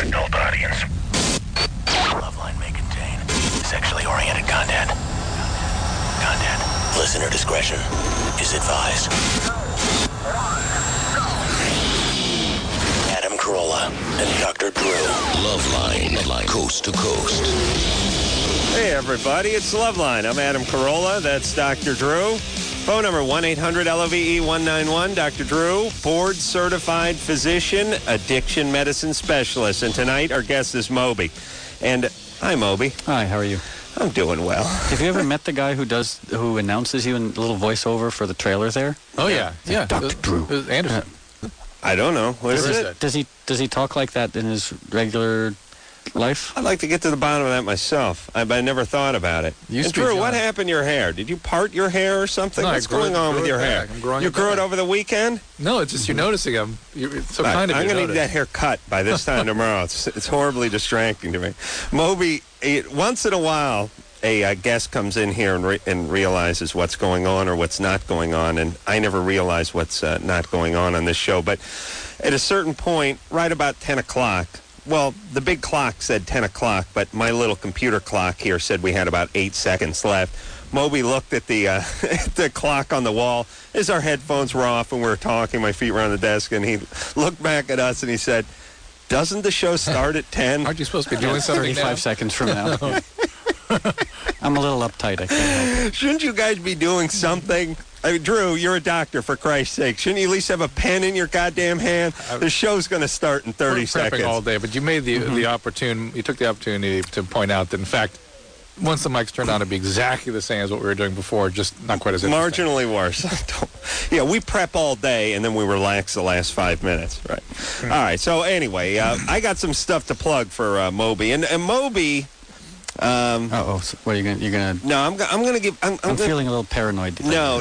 adult audience. Loveline may contain sexually oriented content. Listener discretion is advised. Adam Carolla and Dr. Drew. Loveline, coast to coast. Hey, everybody, it's Loveline. I'm Adam Carolla. That's Dr. Drew. Phone number 1-800-LOVE-191. Dr. Drew, board-certified physician, addiction medicine specialist. And tonight, our guest is Moby. And hi, Moby. Hi, how are you? I'm doing well. Have you ever met the guy who announces you in a little voiceover for the trailer there? Oh, yeah. Dr. Drew. Anderson. I don't know. What is it? Does he talk like that in his regular life? I'd like to get to the bottom of that myself. I never thought about it. And Drew, what happened to your hair? Did you part your hair or something? No, What's going on with your hair? You grew it over the weekend? No, it's just you're noticing them. It's so kind of you. I'm going to need that hair cut by this time tomorrow. It's horribly distracting to me. Moby, once in a while, a guest comes in here and realizes what's going on or what's not going on, and I never realize what's not going on this show. But at a certain point, right about 10 o'clock, well, the big clock said 10 o'clock, but my little computer clock here said we had about 8 seconds left. Moby looked at the the clock on the wall as our headphones were off and we were talking. My feet were on the desk, and he looked back at us and he said, "Doesn't the show start at 10? Aren't you supposed to be doing something 35 seconds from now. I'm a little uptight. I can't help it. Shouldn't you guys be doing something? I mean, Drew, you're a doctor, for Christ's sake. Shouldn't you at least have a pen in your goddamn hand? The show's going to start in 30 seconds. All day, but you made the you took the opportunity to point out that, in fact, once the mics turned on, it'd be exactly the same as what we were doing before, just not quite as interesting. Marginally worse. Yeah, we prep all day, and then we relax the last 5 minutes. Right. All right, so anyway, I got some stuff to plug for Moby. And Moby... So what are you gonna? No, I'm gonna give. I'm feeling a little paranoid. No.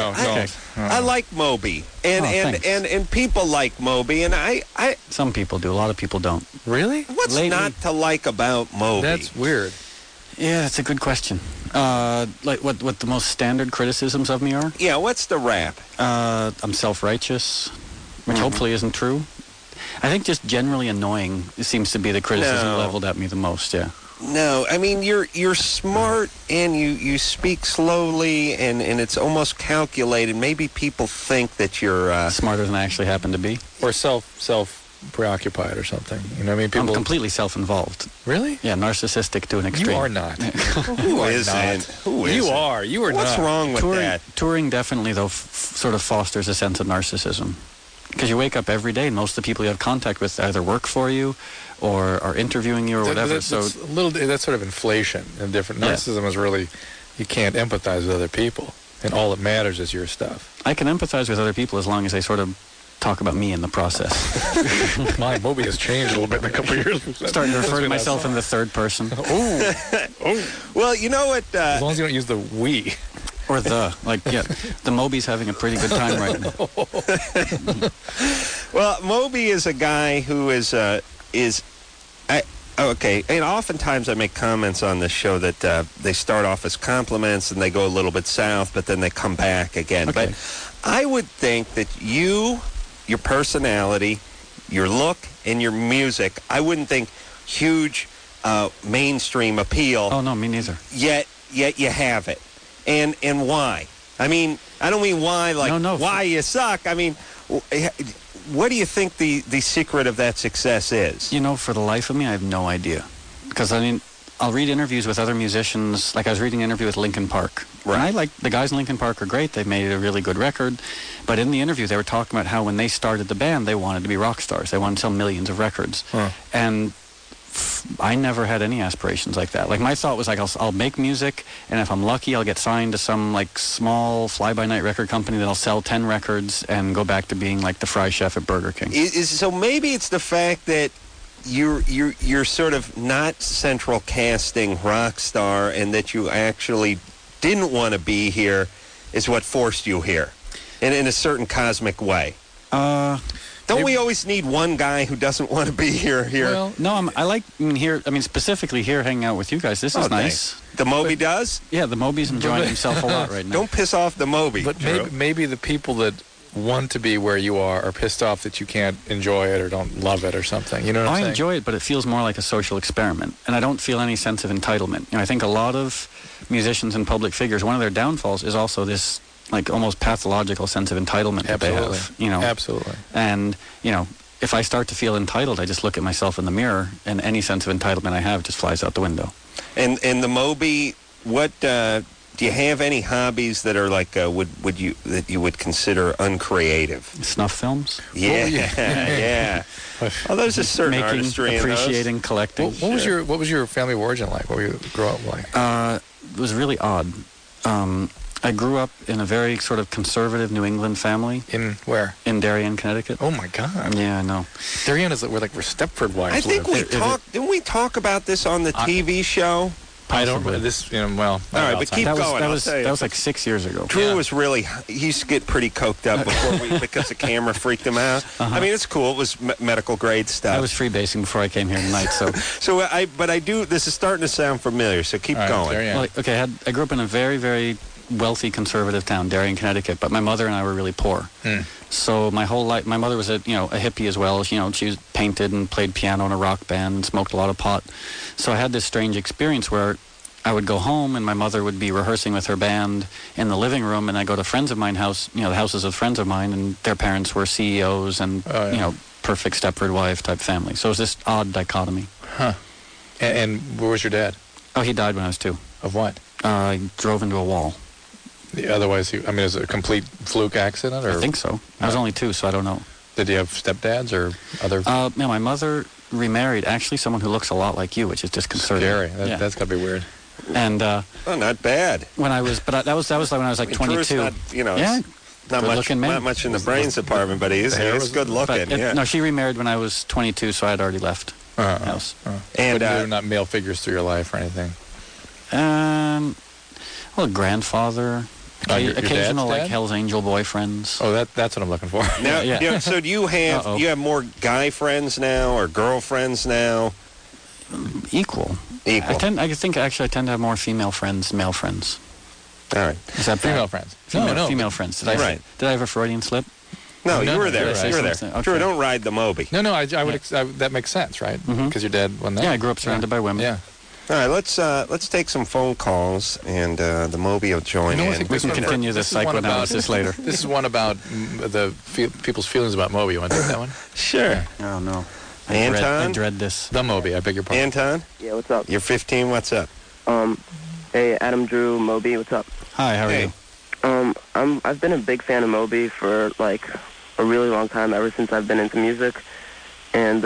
I like Moby, and people like Moby, and I. Some people do. A lot of people don't. Really? What's not to like about Moby? That's weird. Yeah, that's a good question. Like what the most standard criticisms of me are? Yeah, what's the rap? I'm self-righteous, which hopefully isn't true. I think just generally annoying seems to be the criticism leveled at me the most. Yeah. No, I mean you're smart and you speak slowly and it's almost calculated. Maybe people think that you're smarter than I actually happen to be, or self preoccupied or something. You know, I mean, people. I'm completely self-involved. Really? Yeah, narcissistic to an extreme. You are not. Who isn't? Who is? You are. You are not. What's wrong with that? Touring definitely though sort of fosters a sense of narcissism. Because you wake up every day, and most of the people you have contact with either work for you, or are interviewing you, or whatever. That's sort of inflation and different. Narcissism is really, you can't empathize with other people, and all that matters is your stuff. I can empathize with other people as long as they sort of talk about me in the process. My Moby has changed a little bit in a couple of years. Starting to refer to myself in the third person. Well, you know what? As long as you don't use the we. Or the Moby's having a pretty good time right now. Well, Moby is a guy who okay, and oftentimes I make comments on this show that they start off as compliments and they go a little bit south, but then they come back again. Okay. But I would think that your personality, your look, and your music, I wouldn't think huge mainstream appeal. Oh, no, me neither. Yet you have it. And why? I mean, I don't mean why, like, why you suck. I mean, what do you think the secret of that success is? You know, for the life of me, I have no idea. Because, I mean, I'll read interviews with other musicians. Like, I was reading an interview with Linkin Park. Right. And I like, the guys in Linkin Park are great. They've made a really good record. But in the interview, they were talking about how when they started the band, they wanted to be rock stars. They wanted to sell millions of records. Huh. And I never had any aspirations like that. Like, my thought was, like, I'll make music, and if I'm lucky, I'll get signed to some, like, small fly-by-night record company that'll sell 10 records and go back to being, like, the fry chef at Burger King. So maybe it's the fact that you're sort of not central casting rock star, and that you actually didn't want to be here is what forced you here, in a certain cosmic way. Don't we always need one guy who doesn't want to be here? Well, no, specifically here hanging out with you guys. This is nice. The Moby does? Yeah, the Moby's enjoying himself a lot right now. Don't piss off the Moby. But maybe the people that want to be where you are or pissed off that you can't enjoy it or don't love it or something. You know what I'm saying? I enjoy it, but it feels more like a social experiment, and I don't feel any sense of entitlement. I think a lot of musicians and public figures, one of their downfalls is also this like almost pathological sense of entitlement that they have. Absolutely. And if I start to feel entitled, I just look at myself in the mirror, and any sense of entitlement I have just flies out the window. And the Moby, what do you have any hobbies that are like would you would consider uncreative? Snuff films? Yeah, yeah. Oh, there's a certain Making, artistry appreciating, in those. collecting. What was your family of origin like? What were you grow up like? It was really odd. I grew up in a very sort of conservative New England family. In where? In Darien, Connecticut. Oh my God. Yeah, I know. Darien is we're Stepford wives. I think didn't we talk about this on the TV show? I don't. This, well. All right, but keep going. That was like 6 years ago. Drew was really. He used to get pretty coked up before because the camera freaked him out. I mean, it's cool. It was medical grade stuff. I was freebasing before I came here tonight, so. But I do. This is starting to sound familiar. So keep going. Well, okay, I grew up in a very, very wealthy conservative town, Darien, Connecticut, but my mother and I were really poor. So my whole life, my mother was a hippie as well. She was painted and played piano in a rock band and smoked a lot of pot. So I had this strange experience where I would go home and my mother would be rehearsing with her band in the living room, and I go to friends of mine house, the houses of friends of mine, and their parents were CEOs and perfect Stepford wife type family. So it was this odd dichotomy. Huh. And where was your dad? Oh, he died when I was 2. Of what? I drove into a wall. Otherwise, is it a complete fluke accident? Or? I think so. I was only 2, so I don't know. Did you have stepdads or other? No, my mother remarried actually someone who looks a lot like you, which is disconcerting. Scary. That's got to be weird. And not bad. When I was, but that was like when I was like 22. Not, yeah. Not much in the brains department, but he's good looking. No, she remarried when I was 22, so I had already left the house. And they're not male figures through your life or anything. Well, grandfather. Occasional like Hell's Angel boyfriends. Oh, that's what I'm looking for. Now, so do you have more guy friends now or girlfriends now? Equal. I think I tend to have more female friends than male friends. All right. Is that female friends? Female friends. Did I have a Freudian slip? No, you were there. Right. You were there. Okay. Drew, don't ride the Moby. No, I would. That makes sense, right? Because your dad won that. Yeah, I grew up surrounded by women. Yeah. All right, let's take some phone calls, and the Moby will join in. We can continue this psychoanalysis later. This is one about people's feelings about Moby. You want to take that one? Sure. Oh, no. Anton? I dread this. The Moby, I beg your pardon. Anton? Yeah, what's up? You're 15, what's up? Hey, Adam, Drew, Moby, what's up? Hi, how are you? I've been a big fan of Moby for, like, a really long time, ever since I've been into music. And,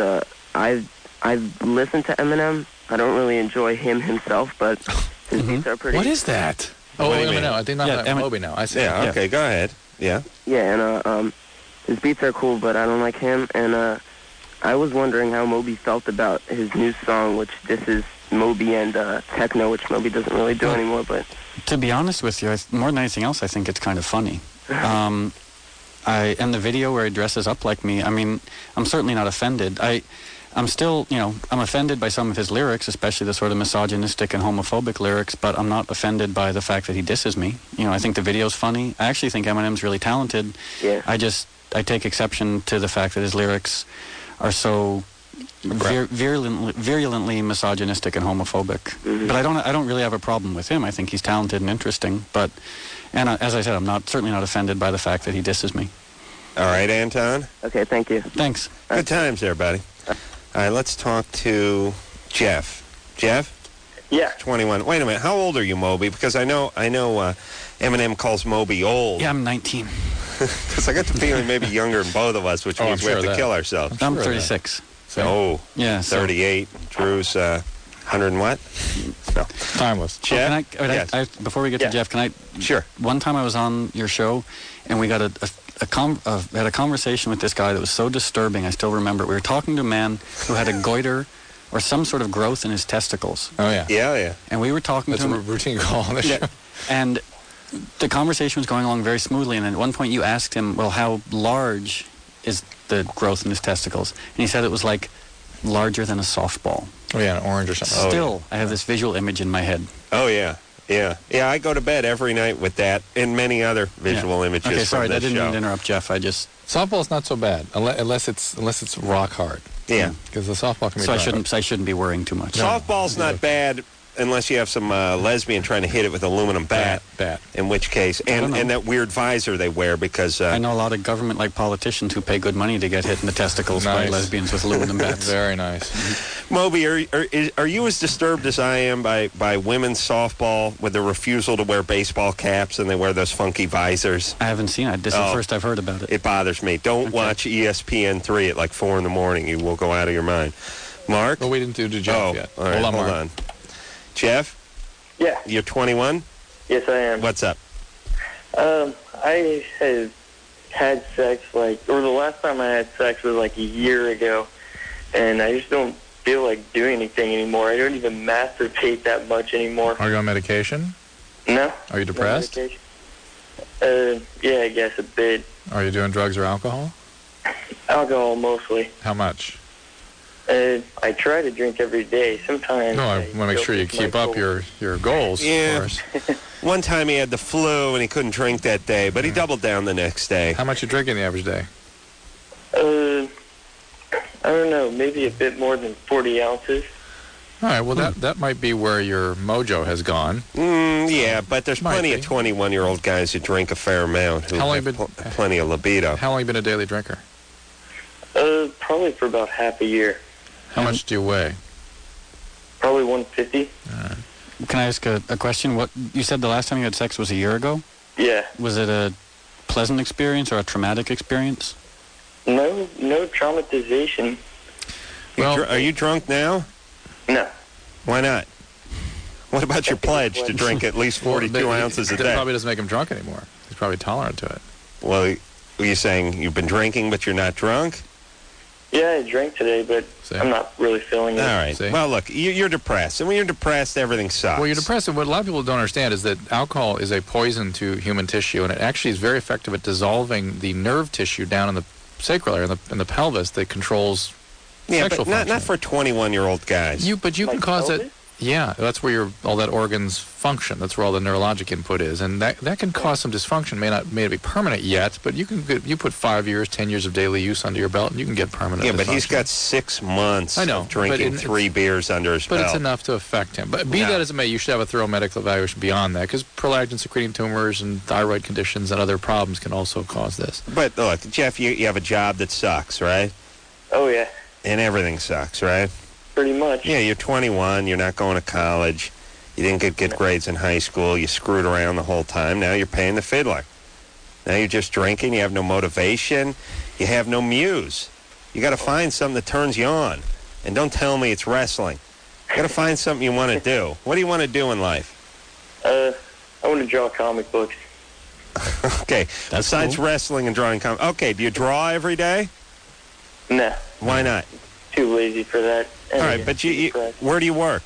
I've listened to Eminem. I don't really enjoy him himself, but his beats are pretty... What is that? Oh, Eminem. I think not Moby now. I see. Yeah, okay, go ahead. Yeah. Yeah, and, his beats are cool, but I don't like him. And, I was wondering how Moby felt about his new song, which this is Moby and techno, which Moby doesn't really do anymore. But to be honest with you, more than anything else, I think it's kind of funny. And the video where he dresses up like me, I mean, I'm certainly not offended. I'm still, I'm offended by some of his lyrics, especially the sort of misogynistic and homophobic lyrics, but I'm not offended by the fact that he disses me. I think the video's funny. I actually think Eminem's really talented. Yeah. I take exception to the fact that his lyrics are so virulently misogynistic and homophobic. Mm-hmm. But I don't really have a problem with him. I think he's talented and interesting. And as I said, I'm certainly not offended by the fact that he disses me. All right, Anton. Okay, thank you. Thanks. Good times there, buddy. All right, let's talk to Jeff. Jeff? Yeah. 21. Wait a minute. How old are you, Moby? Because I know Eminem calls Moby old. Yeah, I'm 19. Because I got the feeling maybe younger than both of us, which means we have to kill ourselves. I'm 36. Oh, yeah, 38. Drew's 100 and what? No. Timeless. Jeff? Yes. Before we get to Jeff, can I? Sure. One time I was on your show, and we got had a conversation with this guy that was so disturbing. I still remember it. We were talking to a man who had a goiter or some sort of growth in his testicles. Oh, yeah. Yeah. And we were talking to him. That's a routine call on the show. And the conversation was going along very smoothly, and at one point you asked him, well, how large is the growth in his testicles? And he said it was like larger than a softball. Oh, yeah, an orange or something. Still, I have this visual image in my head. Oh, yeah. Yeah. I go to bed every night with that and many other visual images Okay, sorry, from I this didn't show. mean to interrupt, Jeff. I just Softball's not so bad unless it's rock hard. Yeah. Because the softball can be. so dry. I shouldn't be worrying too much. Softball's not bad unless you have some lesbian trying to hit it with an aluminum bat. Bat. In which case, don't know. and that weird visor they wear because I know a lot of government-like politicians who pay good money to get hit in the testicles by Nice. lesbians with aluminum bats. Very nice. Moby, are you as disturbed as I am by women's softball with the refusal to wear baseball caps and they wear those funky visors? I haven't seen it. This is the first I've heard about it. It bothers me. Don't watch ESPN3 at like 4 in the morning. You will go out of your mind. Mark? Well, we didn't do Jeff yet. All right, hold Mark. on. Jeff, Yeah. you're 21? Yes, I am. What's up? I have had sex or the last time I had sex was like a year ago, and I just don't feel like doing anything anymore. I don't even masturbate that much anymore. Are you on medication? No. Are you depressed? No medication. Yeah, I guess a bit. Are you doing drugs or alcohol? Alcohol mostly. How much? I try to drink every day. Sometimes. No, I want to make sure you keep up your goals. Yeah. Of course. One time he had the flu and he couldn't drink that day, but he doubled down the next day. How much you drink in the average day? I don't know, maybe a bit more than 40 ounces. All right. Well, that might be where your mojo has gone. Yeah, but there's Might plenty be. of 21-year-old guys who drink a fair amount who How long have you been- plenty of libido. How long have you been a daily drinker? Probably for about half a year. How much do you weigh? Probably 150. Can I ask a question? What you said the last time you had sex was a year ago? Yeah. Was it a pleasant experience or a traumatic experience? No traumatization. Well- Are you drunk now? No. Why not? What about your I think it's pledge to like- drink at least 42 ounces a That day? probably doesn't make him drunk anymore. He's probably tolerant to it. Well, are you saying you've been drinking but you're not drunk? Yeah, I drank today, but See? I'm not really feeling it. All right. See? Well, look, you're depressed. And when you're depressed, everything sucks. Well, you're depressed. And what a lot of people don't understand is that alcohol is a poison to human tissue, and it actually is very effective at dissolving the nerve tissue down in the sacral area, in the pelvis, that controls Yeah, sexual but not function. for 21-year-old guys. But you can Like cause pelvis? it. Yeah, that's where all that organs function. That's where all the neurologic input is, and that can cause some dysfunction. May not be permanent yet, but you put 5 years, 10 years of daily use under your belt, and you can get permanent. Yeah, but he's dysfunction. got 6 months I know, of drinking but 3 beers under his But belt. it's enough to affect him. But be No. that as it may, you should have a thorough medical evaluation beyond that, because prolactin secreting tumors and thyroid conditions and other problems can also cause this. But look, Jeff, you have a job that sucks, right? Oh, yeah. And everything sucks, right? Pretty much. Yeah, you're 21. You're not going to college. You didn't get good grades in high school. You screwed around the whole time. Now you're paying the fiddler. Now you're just drinking. You have no motivation. You have no muse. You got to find something that turns you on. And don't tell me it's wrestling. You got to find something you want to do. What do you want to do in life? I want to draw comic books. Okay. That's Besides cool. wrestling and drawing comics. Okay, do you draw every day? Nah. Why not? Too lazy for that. All right, but where do you work?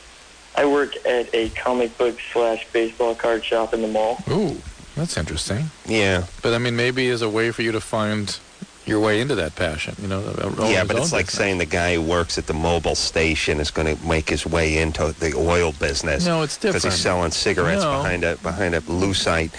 I work at a comic book / baseball card shop in the mall. Ooh, that's interesting. Yeah. But I mean, maybe as a way for you to find your way into that passion, you know. Yeah, but it's like saying the guy who works at the mobile station is going to make his way into the oil business. No, it's Because different. he's selling cigarettes No. behind a lucite,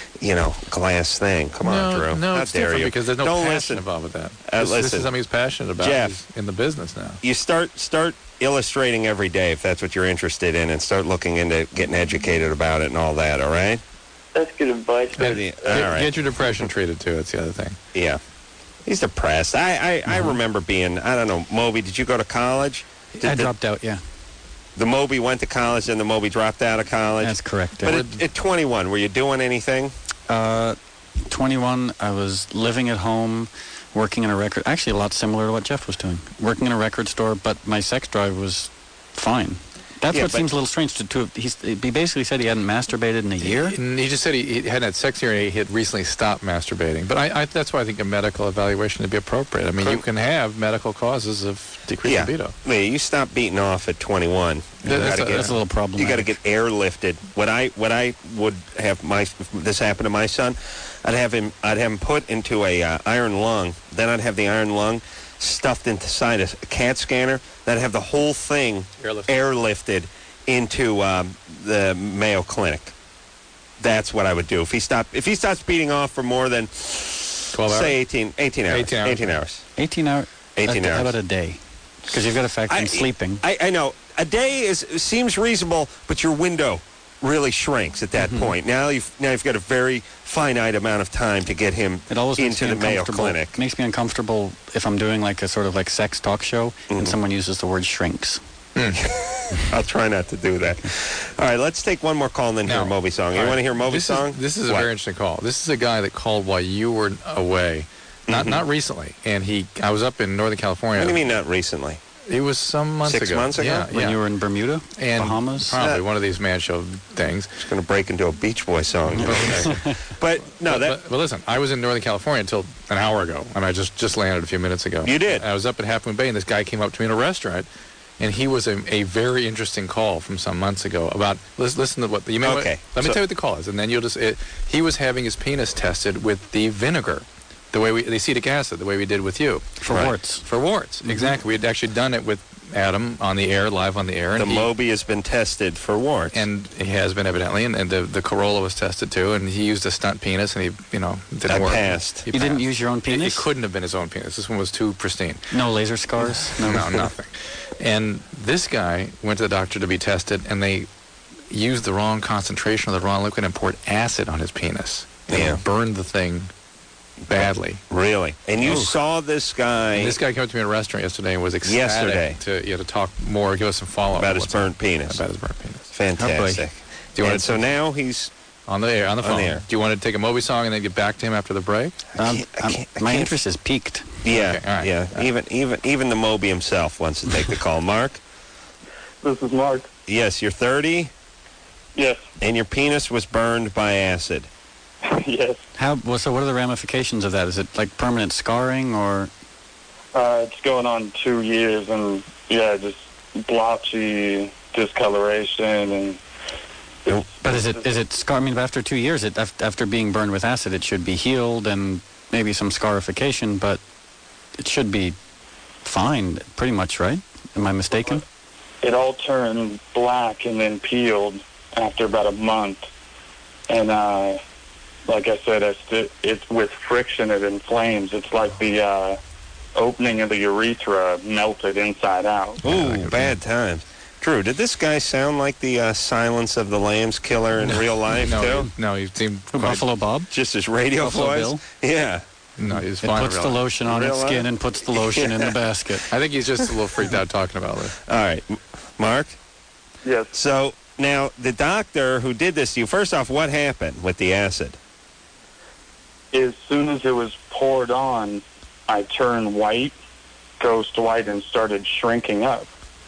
glass thing. Come on, Drew. No, How it's dare different you? because there's no Don't passion listen. involved with that. This Listen. is something he's passionate about. Jeff. He's in the business now. You start illustrating every day if that's what you're interested in, and start looking into getting educated about it and all that. All right? That's good advice. All Get right. your depression treated too. It's the other thing. Yeah. He's depressed. I remember being, I don't know, Moby, did you go to college? I dropped out, yeah. The Moby went to college and the Moby dropped out of college? That's correct. But at 21, were you doing anything? 21, I was living at home, working in a record... Actually, a lot similar to what Jeff was doing. Working in a record store, but my sex drive was fine. That's Yeah, what but- seems a little strange to he basically said he hadn't masturbated in a year. And he just said he hadn't had sex here and he had recently stopped masturbating. But I that's why I think a medical evaluation would be appropriate. I mean, you can have medical causes of decreased libido. Yeah, you stop beating off at 21. That's You gotta That's a little problematic. You got to get airlifted. What I would have this happen to my son, I'd have him put into a iron lung. Then I'd have the iron lung stuffed inside a CAT scanner. Then I'd have the whole thing Airlifted. airlifted into the Mayo Clinic. That's what I would do. If he stops beating off for more than 12 hours? say 18 hours. 18 hours. 18 hours. 18 hours. 18 hours. How about a day? Because you've got to factor in sleeping. I know. A day seems reasonable, but your window really shrinks at that point. Now you've got a very finite amount of time to get him It always makes into me the Mayo uncomfortable. Clinic. It makes me uncomfortable if I'm doing like a sort of like sex talk show and someone uses the word shrinks. I'll try not to do that. All right, let's take one more call and then hear a Moby song. You all right. want to hear Moby song? This is a very interesting call. This is a guy that called while you were away, not recently. And I was up in Northern California. What do you mean not recently? It was some months 6 ago. months ago? Yeah, When you were in Bermuda, and Bahamas. probably one of these man show things. It's going to break into a Beach Boy song. But no, But listen, I was in Northern California until an hour ago, and I just landed a few minutes ago. You did? I was up at Half Moon Bay, and this guy came up to me in a restaurant, and he was a very interesting call from some months ago about. Listen to what you may. Okay. Let me tell you what the call is, and then you'll just. He was having his penis tested with the vinegar, the acetic acid, the way we did with you. For warts. For warts, exactly. We had actually done it with Adam on the air, live on the air. the Moby has been tested for warts. And he has been evidently, and the Corolla was tested too, and he used a stunt penis, and he, didn't I work. passed. You didn't use your own penis? It couldn't have been his own penis. This one was too pristine. No laser scars? No, nothing. And this guy went to the doctor to be tested, and they used the wrong concentration of the wrong liquid and poured acid on his penis. Yeah. And burned the thing badly. Really? And you saw this guy And this guy came up to me in a restaurant yesterday and was ecstatic to talk more, give us some follow-up. about on his what's burnt penis. About his burnt penis. Fantastic. Do you want And so now he's... On the air, on the phone. the air. Do you want to take a Moby song and then get back to him after the break? I My can't- interest is peaked. Yeah, Okay, all right. yeah. Even the Moby himself wants to take the call. Mark? This is Mark. Yes, you're 30, Yes. and your penis was burned by acid. Yes. So what are the ramifications of that? Is it like permanent scarring or... It's going on 2 years, and just blotchy discoloration, and But is it scar? I mean, after 2 years, after being burned with acid, it should be healed and maybe some scarification, but it should be fine, pretty much, right? Am I mistaken? it all turned black and then peeled after about a month. And like I said, it's with friction, it inflames. It's like the opening of the urethra melted inside out. Ooh, bad times. Drew, did this guy sound like the Silence of the Lambs killer in real life, too? No, he seemed Who, Buffalo Bob? Just his radio Buffalo voice? Bill? Yeah. No, he's It fine. puts the really. lotion on its Real skin life? and puts the lotion in the basket. I think he's just a little freaked out talking about it. All right. Mark? Yes. So, now, the doctor who did this to you, first off, what happened with the acid? As soon as it was poured on, I turned white, ghost white, and started shrinking up.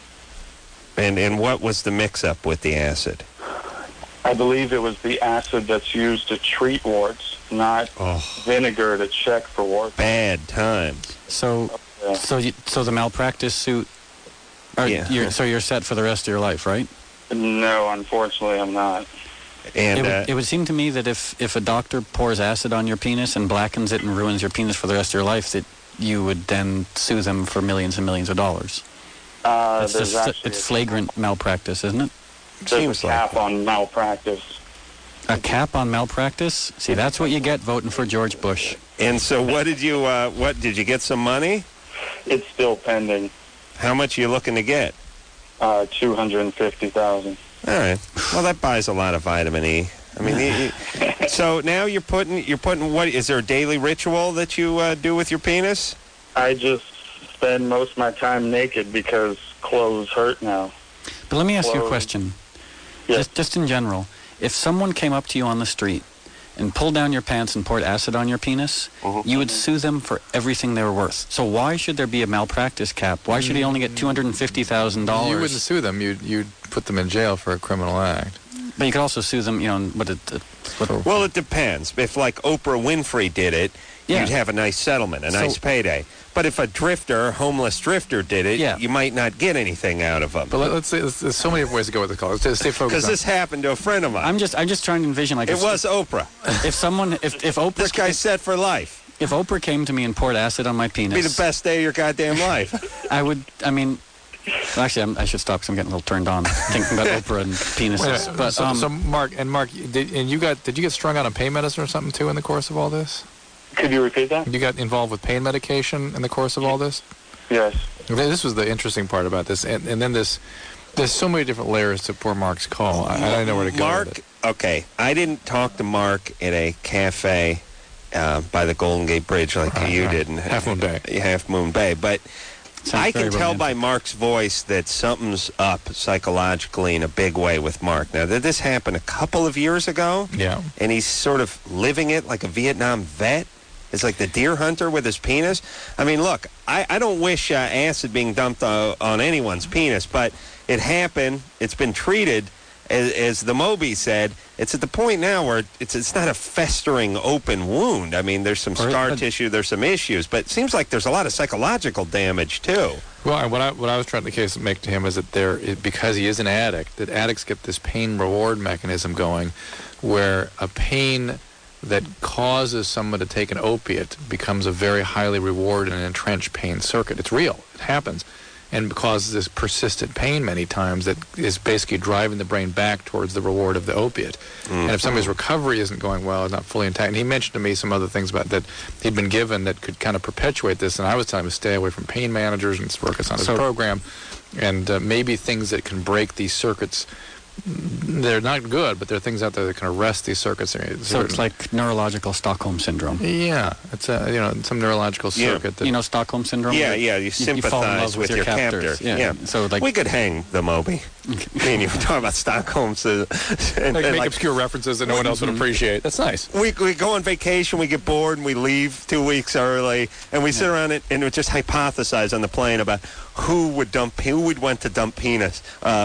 And what was the mix-up with the acid? I believe it was the acid that's used to treat warts, not vinegar to check for warts. Bad times. So the malpractice suit. Yeah. You're set for the rest of your life, right? No, unfortunately, I'm not. And It would seem to me that if a doctor pours acid on your penis and blackens it and ruins your penis for the rest of your life, that you would then sue them for millions and millions of dollars. It's flagrant malpractice, isn't it? There's seems a like cap on malpractice. A cap on malpractice? See, that's what you get voting for George Bush. And so what did you get some money? It's still pending. How much are you looking to get? $250,000. All right. Well, that buys a lot of vitamin E. I mean, so now you're putting what? Is there a daily ritual that you do with your penis? I just spend most of my time naked because clothes hurt now. But let me ask you a Well, question. Yes. Just in general, if someone came up to you on the street and pulled down your pants and poured acid on your penis, you would sue them for everything they were worth. So why should there be a malpractice cap? Why should he only get $250,000? You wouldn't sue them. You'd put them in jail for a criminal act. But you could also sue them, Well, it depends. If, like, Oprah Winfrey did it, Yeah. you'd have a nice settlement, a nice payday. But if a homeless drifter did it, you might not get anything out of them. But let's say there's so many ways to go with the call. Let's just stay focused. Because this happened to a friend of mine. I'm just trying to envision It was Oprah. if Oprah This guy's set for life. if Oprah came to me and poured acid on my It'd penis, be the best day of your goddamn life. I Well, actually, I should stop because I'm getting a little turned on thinking about Oprah and penises. Wait, But so Mark, did you get strung out on pain medicine or something too in the course of all this? Could you repeat that? You got involved with pain medication in the course of all this? Yes. This was the interesting part about this, and then there's so many different layers to poor Mark's call. I don't know where to go Mark, with it. okay, I didn't talk to Mark at a cafe by the Golden Gate Bridge like you did in Half Moon Bay. Half Moon Bay, but I can very tell by romantic. Mark's voice that something's up psychologically in a big way with Mark. Now, this happened a couple of years ago, Yeah. and he's sort of living it like a Vietnam vet. It's like the deer hunter with his penis. I mean, look, I don't wish acid being dumped on anyone's penis, but it happened. It's been treated. As the Moby said, it's at the point now where it's not a festering open wound. I mean, there's some scar tissue, there's some issues, but it seems like there's a lot of psychological damage too. Well, and what I was trying to make to him is that because he is an addict, that addicts get this pain reward mechanism going, where a pain that causes someone to take an opiate becomes a very highly rewarded and entrenched pain circuit. It's real. It happens. And causes this persistent pain many times that is basically driving the brain back towards the reward of the opiate. And if somebody's recovery isn't going well, is not fully intact, and he mentioned to me some other things about that he'd been given that could kind of perpetuate this, and I was telling him to stay away from pain managers and focus on his program, and maybe things that can break these circuits. They're not good, but there are things out there that can arrest these circuits. So it's like neurological Stockholm syndrome. Yeah, it's some neurological circuit. That, You know Stockholm syndrome? Yeah, Where you fall in sympathize love with your captors. captor. Yeah. So like We could hang the Moby. Me and you were talking about Stockholm. And make obscure references that no one else would appreciate. That's nice. We go on vacation, we get bored, and we leave 2 weeks early, and we sit around and we just hypothesize on the plane about who would want to dump penis,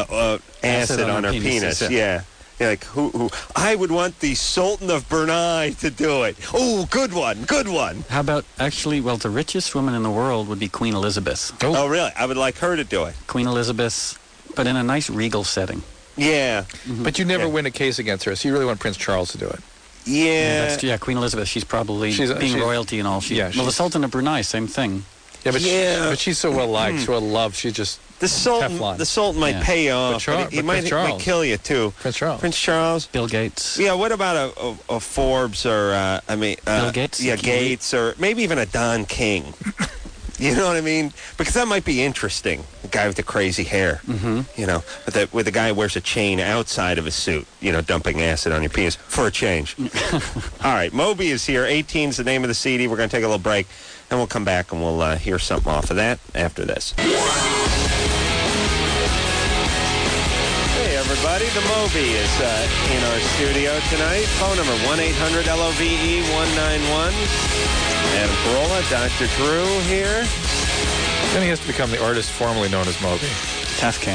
acid on our penis. Yeah. Yeah, like who? I would want the Sultan of Brunei to do it. Oh, good one. How about actually? Well, the richest woman in the world would be Queen Elizabeth. Oh, really? I would like her to do it. Queen Elizabeth, but in a nice regal setting. Yeah. But you never win a case against her, so you really want Prince Charles to do it. Yeah. Queen Elizabeth. She's probably She's royalty and all. Well, the Sultan of Brunei, same thing. Yeah, but she's so well liked, so well loved. She's just The Sultan might pay you off, but he might kill you too. Prince Charles. Prince Charles. Bill Gates. Yeah, what about a Forbes or Bill Gates? Yeah, Gates or maybe even a Don King. You know what I mean? Because that might be interesting. The guy with the crazy hair. Mm-hmm. You know, with the guy who wears a chain outside of his suit. You know, dumping acid on your penis for a change. All right, Moby is here. 18 is the name of the CD. We're going to take a little break, and we'll come back and we'll hear something off of that after this. Hey, everybody. The Moby is in our studio tonight. Phone number 1-800-LOVE-191. Adam Carolla, Dr. Drew here. Then he has to become the artist formerly known as Moby. Tafcan.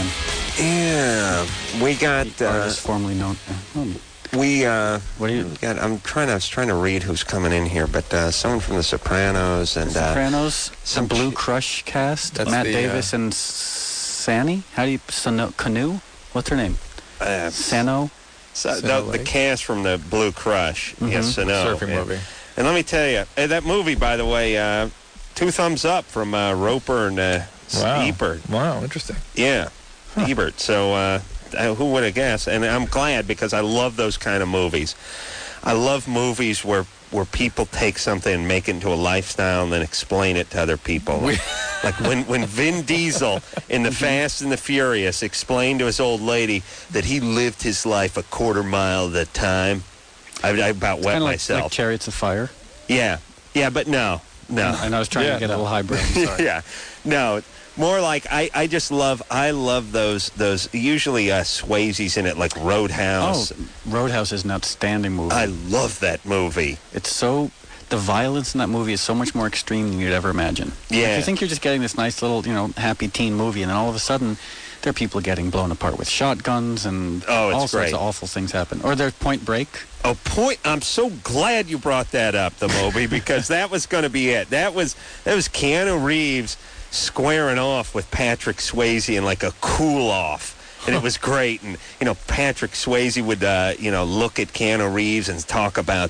Yeah, we got Artist formerly known. what do you got? I was trying to read who's coming in here, but someone from The Sopranos and Sopranos, some Blue Crush cast. That's Matt the, Davis and Sani. How do you Canoe? What's her name? Sano. the cast from the Blue Crush. Yes, I know. Surfing movie. And let me tell you, that movie, by the way, 2 thumbs up from Roper and Ebert. Wow, interesting. Yeah, Ebert. So who would have guessed? And I'm glad because I love those kind of movies. I love movies where people take something and make it into a lifestyle and then explain it to other people. Like when Vin Diesel in The Fast and the Furious explained to his old lady that he lived his life a quarter mile at a time. I about wet myself. Like Chariots of Fire. Yeah, but no. And I was trying to get a little highbrow. Sorry. Yeah, no. More like I love those usually Swayze's in it, like Roadhouse. Oh, Roadhouse is an outstanding movie. I love that movie. The violence in that movie is so much more extreme than you'd ever imagine. Yeah. Like you think you're just getting this nice little, happy teen movie, and then all of a sudden, there are people getting blown apart with shotguns, and all sorts of awful things happen. Or there's Point Break. Oh, I'm so glad you brought that up, the movie, because that was going to be it. That was Keanu Reeves squaring off with Patrick Swayze in like a cool-off. And it was great. And, Patrick Swayze would, look at Keanu Reeves and talk about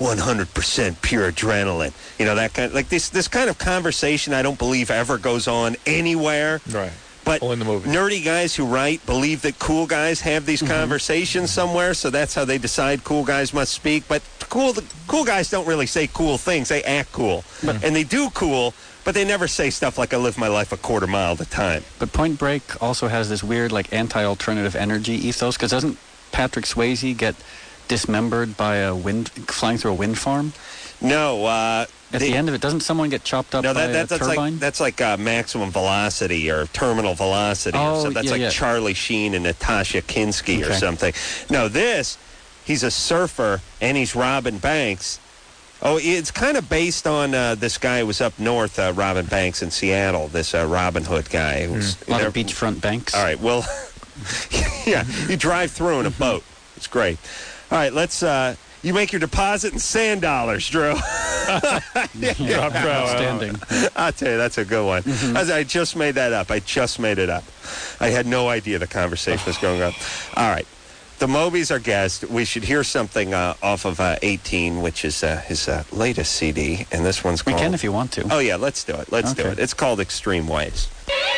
100% pure adrenaline. That kind of, like this kind of conversation I don't believe ever goes on anywhere. Right. But in the movie. nerdy guys who write believe that cool guys have these conversations somewhere, so that's how they decide cool guys must speak. But the cool guys don't really say cool things. They act cool. And they do cool, but they never say stuff like, I live my life a quarter mile at a time. But Point Break also has this weird, like, anti-alternative energy ethos, because doesn't Patrick Swayze get dismembered by flying through a wind farm? No, At the end of it, doesn't someone get chopped up by a turbine? That's like maximum velocity or terminal velocity. Or something. That's like Charlie Sheen and Natasha Kinski or something. No, he's a surfer and he's robbing banks. Oh, it's kind of based on this guy who was up north robbing banks in Seattle, this Robin Hood guy. A lot of beachfront banks. All right, well, yeah, you drive through in a boat. It's great. All right, let's... you make your deposit in sand dollars, Drew. Outstanding. I'll tell you, that's a good one. I just made that up. I just made it up. I had no idea the conversation was going on. All right. The Moby's our guest. We should hear something off of 18, which is his latest CD. And this one's called... We can if you want to. Oh, yeah, let's do it. Let's do it. It's called Extreme Ways.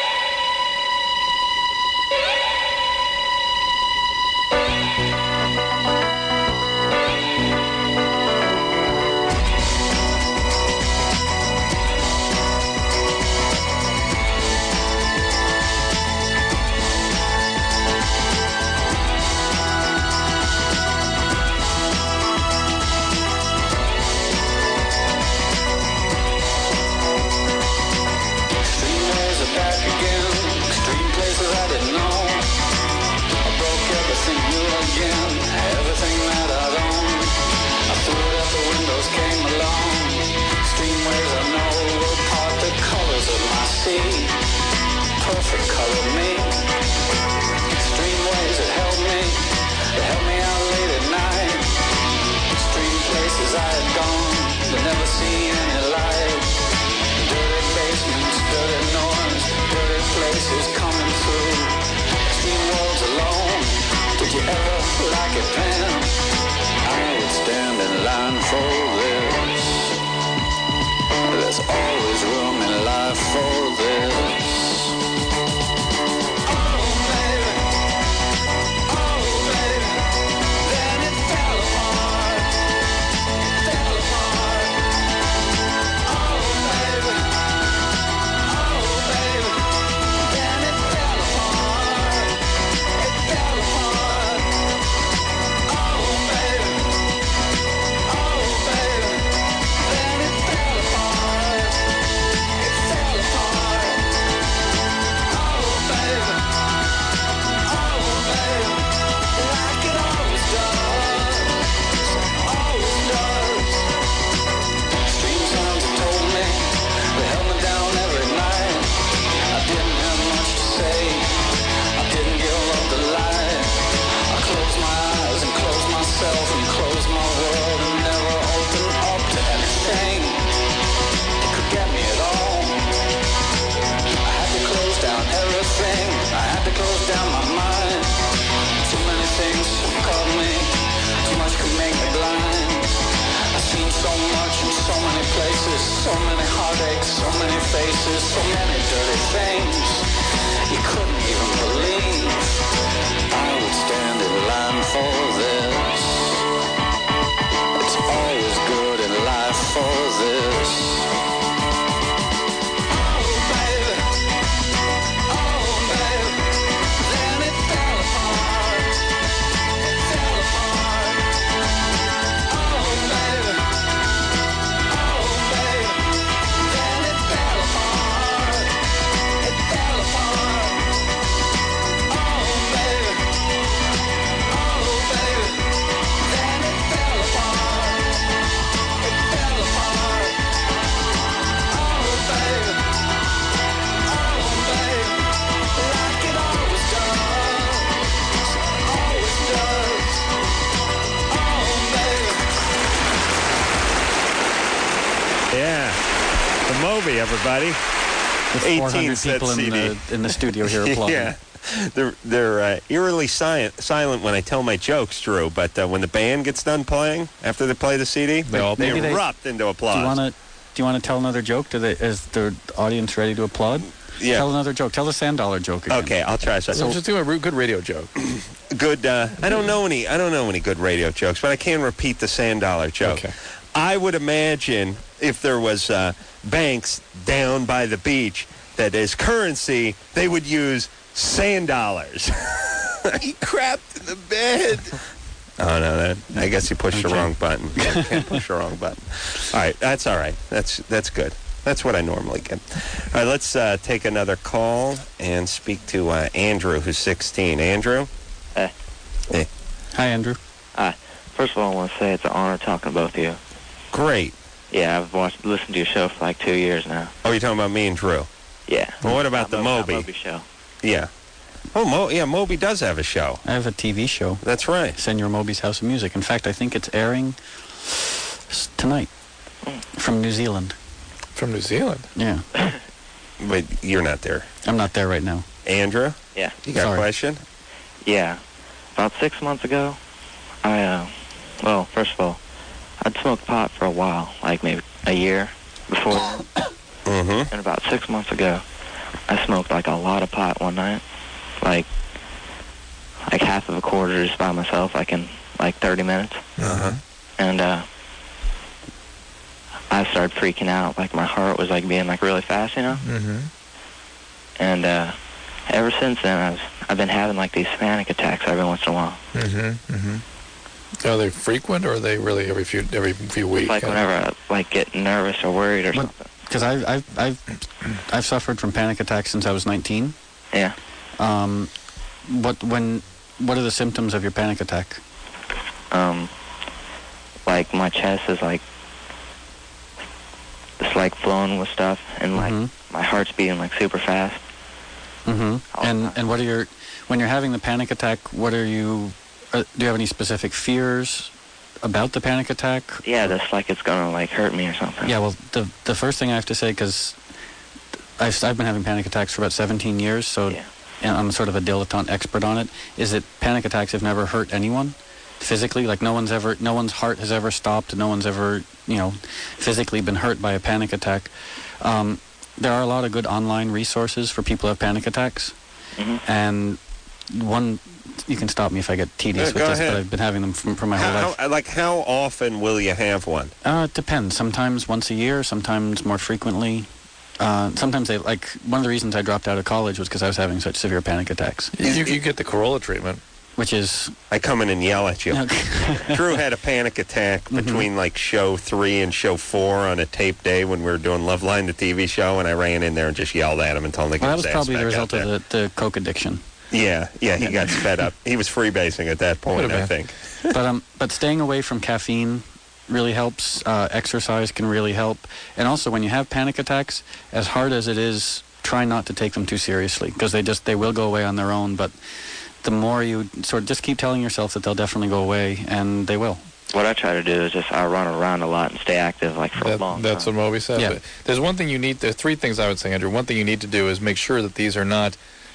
Everybody. 18 people in the studio here applauding. Yeah. They're eerily silent when I tell my jokes, Drew, but when the band gets done playing, after they play the CD, they erupt into applause. Do you want to tell another joke? Is the audience ready to applaud? Yeah. Tell another joke. Tell the sand dollar joke again. Okay, I'll try. So just do a good radio joke. Good. I don't know any good radio jokes, but I can repeat the sand dollar joke. Okay. I would imagine if there was banks down by the beach that as currency they would use sand dollars. He crapped in the bed. Oh no! I guess you pushed the wrong button. You can't push the wrong button. All right, that's all right. That's good. That's what I normally get. All right, let's take another call and speak to Andrew, who's 16. Andrew? Hey. Hey. Hi, Andrew. Hi. First of all, I want to say it's an honor talking to both of you. Great. Yeah, I've listened to your show for like 2 years now. Oh, you're talking about me and Drew? Yeah. Well, what about the Moby? Moby show. Yeah. Oh, Moby does have a show. I have a TV show. That's right. Senor Moby's House of Music. In fact, I think it's airing tonight from New Zealand. From New Zealand? Yeah. But you're not there. I'm not there right now. Andrew? Yeah. You got Sorry. a question? Yeah. About 6 months ago, well, first of all, I'd smoked pot for a while, like maybe a year before. Mm-hmm. And about 6 months ago, I smoked like a lot of pot one night. Like half of a quarter just by myself, like in like 30 minutes. Uh-huh. And I started freaking out. Like my heart was like beating like really fast, you know? Mm-hmm. And ever since then, I've been having like these panic attacks every once in a while. Mm-hmm. Mm-hmm. Are they frequent, or are they really every few weeks? Like whenever I like get nervous or worried or something. Because I've suffered from panic attacks since I was 19. Yeah. What are the symptoms of your panic attack? Like my chest is like it's like flowing with stuff, and like my heart's beating like super fast. Mm-hmm. And what are when you're having the panic attack? What are you? Do you have any specific fears about the panic attack? Yeah, that's like it's gonna like hurt me or something. Yeah. Well, the first thing I have to say, because I've been having panic attacks for about 17 years, so Yeah. and I'm sort of a dilettante expert on it. Is that panic attacks have never hurt anyone physically? Like no one's heart has ever stopped. No one's ever physically been hurt by a panic attack. There are a lot of good online resources for people who have panic attacks, and one. You can stop me if I get tedious with go this, ahead. but I've been having them for my whole life. How often will you have one? It depends. Sometimes once a year, sometimes more frequently. Sometimes one of the reasons I dropped out of college was because I was having such severe panic attacks. You get the Corolla treatment. Which is... I come in and yell at you. Drew had a panic attack between like show 3 and show 4 on a tape day when we were doing Loveline, the TV show, and I ran in there and just yelled at him and told him to get Well, that his was ass probably back the result out there. of the coke addiction. Yeah, he got fed up. He was freebasing at that point, I think. But staying away from caffeine really helps. Exercise can really help. And also, when you have panic attacks, as hard as it is, try not to take them too seriously, because they will go away on their own. But the more you sort of just keep telling yourself that they'll definitely go away, and they will. What I try to do is I run around a lot and stay active like for a long That's time. what Moby said. Yeah. But there's one thing there's 3 things I would say, Andrew. One thing you need to do is make sure that these are not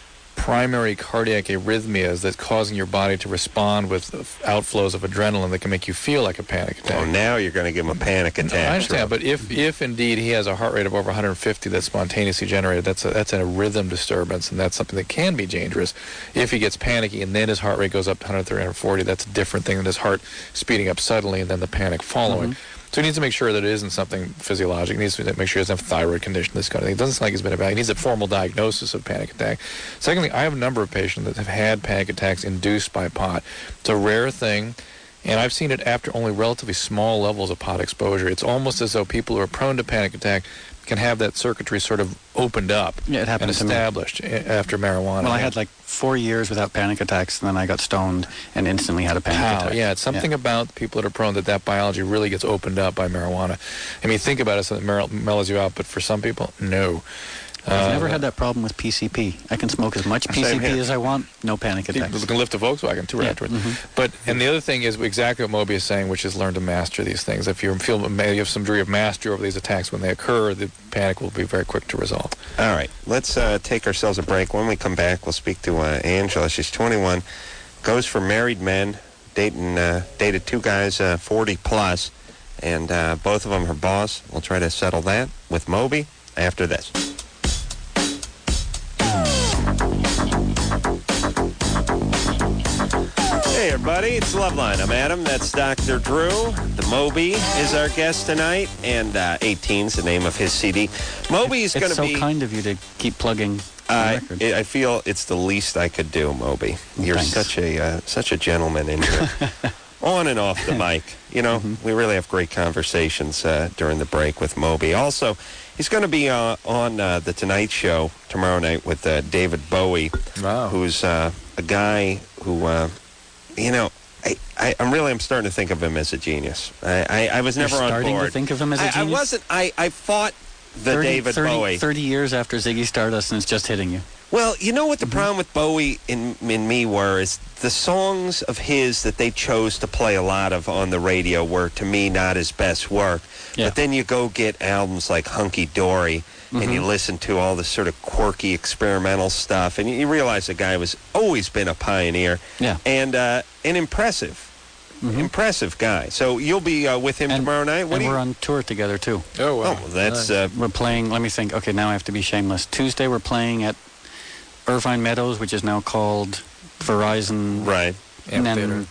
primary cardiac arrhythmias that's causing your body to respond with outflows of adrenaline that can make you feel like a panic attack. Oh, now you're going to give him a panic attack. I understand, but if indeed he has a heart rate of over 150 that's spontaneously generated, that's a rhythm disturbance, and that's something that can be dangerous. If he gets panicky and then his heart rate goes up to 130, 140, that's a different thing than his heart speeding up suddenly and then the panic following. So he needs to make sure that it isn't something physiologic. He needs to make sure he doesn't have a thyroid condition, this kind of thing. It doesn't sound like he's been a bad. He needs a formal diagnosis of panic attack. Secondly, I have a number of patients that have had panic attacks induced by pot. It's a rare thing, and I've seen it after only relatively small levels of pot exposure. It's almost as though people who are prone to panic attack can have that circuitry sort of opened up Yeah, it happened and to me. established after marijuana. Well, I had like 4 years without panic attacks, and then I got stoned and instantly had a panic How? attack. Yeah, it's something about people that are prone that biology really gets opened up by marijuana. I mean, think about it, so that mellows you out, but for some people, no. I've never had that problem with PCP. I can smoke as much Same PCP here. as I want, no panic attacks. People can lift a Volkswagen too Yeah, afterwards. And the other thing is exactly what Moby is saying, which is learn to master these things. If you have some degree of mastery over these attacks when they occur, the panic will be very quick to resolve. All right, let's take ourselves a break. When we come back, we'll speak to Angela. She's 21, goes for married men, dated 2 guys 40 plus, and both of them her boss. We'll try to settle that with Moby after this. Hey, everybody, it's Loveline. I'm Adam. That's Dr. Drew. The Moby is our guest tonight, and 18's the name of his CD. Moby is going to be... It's so kind of you to keep plugging the record. I feel it's the least I could do, Moby. You're Thanks. such a gentleman in here. On and off the mic. You know, we really have great conversations during the break with Moby. Also, he's going to be on The Tonight Show tomorrow night with David Bowie, who's a guy who... you know, I'm starting to think of him as a genius. I was never on board. Starting to think of him as a genius? I wasn't. I fought the David Bowie. 30 years after Ziggy Stardust, and it's just hitting you. Well, you know what the problem with Bowie in me were is the songs of his that they chose to play a lot of on the radio were, to me, not his best work. Yeah. But then you go get albums like Hunky Dory, and you listen to all this sort of quirky experimental stuff, and you realize the guy was always been a pioneer, and an impressive guy. So you'll be with him tomorrow night. We're on tour together too. Oh, wow. Oh, that's we're playing. Let me think. Okay, now I have to be shameless. Tuesday we're playing at Irvine Meadows, which is now called Verizon. right. And Amphitheater.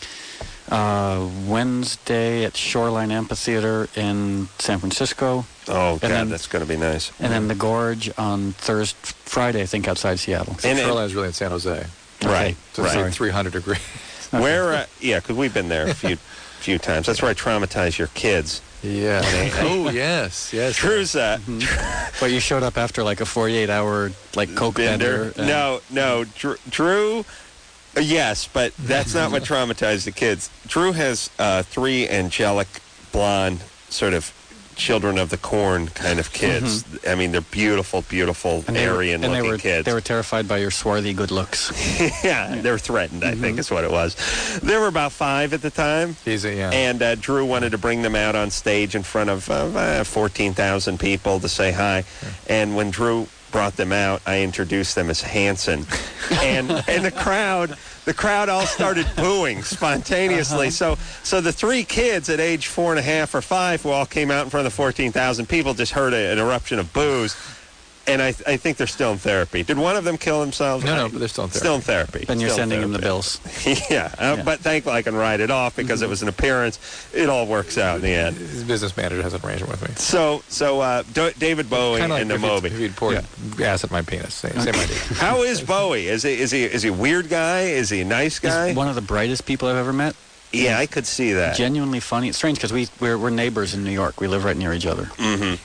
then Wednesday at Shoreline Amphitheater in San Francisco. Oh, God, then- that's going to be nice. And then the Gorge on Friday, I think, outside Seattle. And- Shoreline's really in San Jose. Right, So right. it's 300 degrees. Where, yeah, because we've been there a few times. That's where I traumatized your kids. Yeah. Oh, yes. Drew's But you showed up after like a 48-hour like coke bender. No, Drew. Yes, but that's not what traumatized the kids. Drew has 3 angelic, blonde, sort of children of the corn kind of kids. I mean, they're beautiful, beautiful, Aryan-looking kids. They were terrified by your swarthy good looks. Yeah, they were threatened, I think is what it was. There were about 5 at the time. And Drew wanted to bring them out on stage in front of 14,000 people to say hi. And when Drew brought them out, I introduced them as Hanson. And the crowd all started booing spontaneously. So the 3 kids at age 4.5 or 5 who all came out in front of the 14,000 people just heard an eruption of boos. And I think they're still in therapy. Did one of them kill themselves? No, but they're still in therapy. Still in therapy. Then you're sending him the bills. But thankfully I can write it off because it was an appearance. It all works out in the end. His business manager has an arrangement with me. So David Bowie and the Moby. If you'd poured gas at my penis, same idea. How is Bowie? Is he a weird guy? Is he a nice guy? He's one of the brightest people I've ever met. Yeah, I could see that. Genuinely funny. It's strange because we're neighbors in New York. We live right near each other.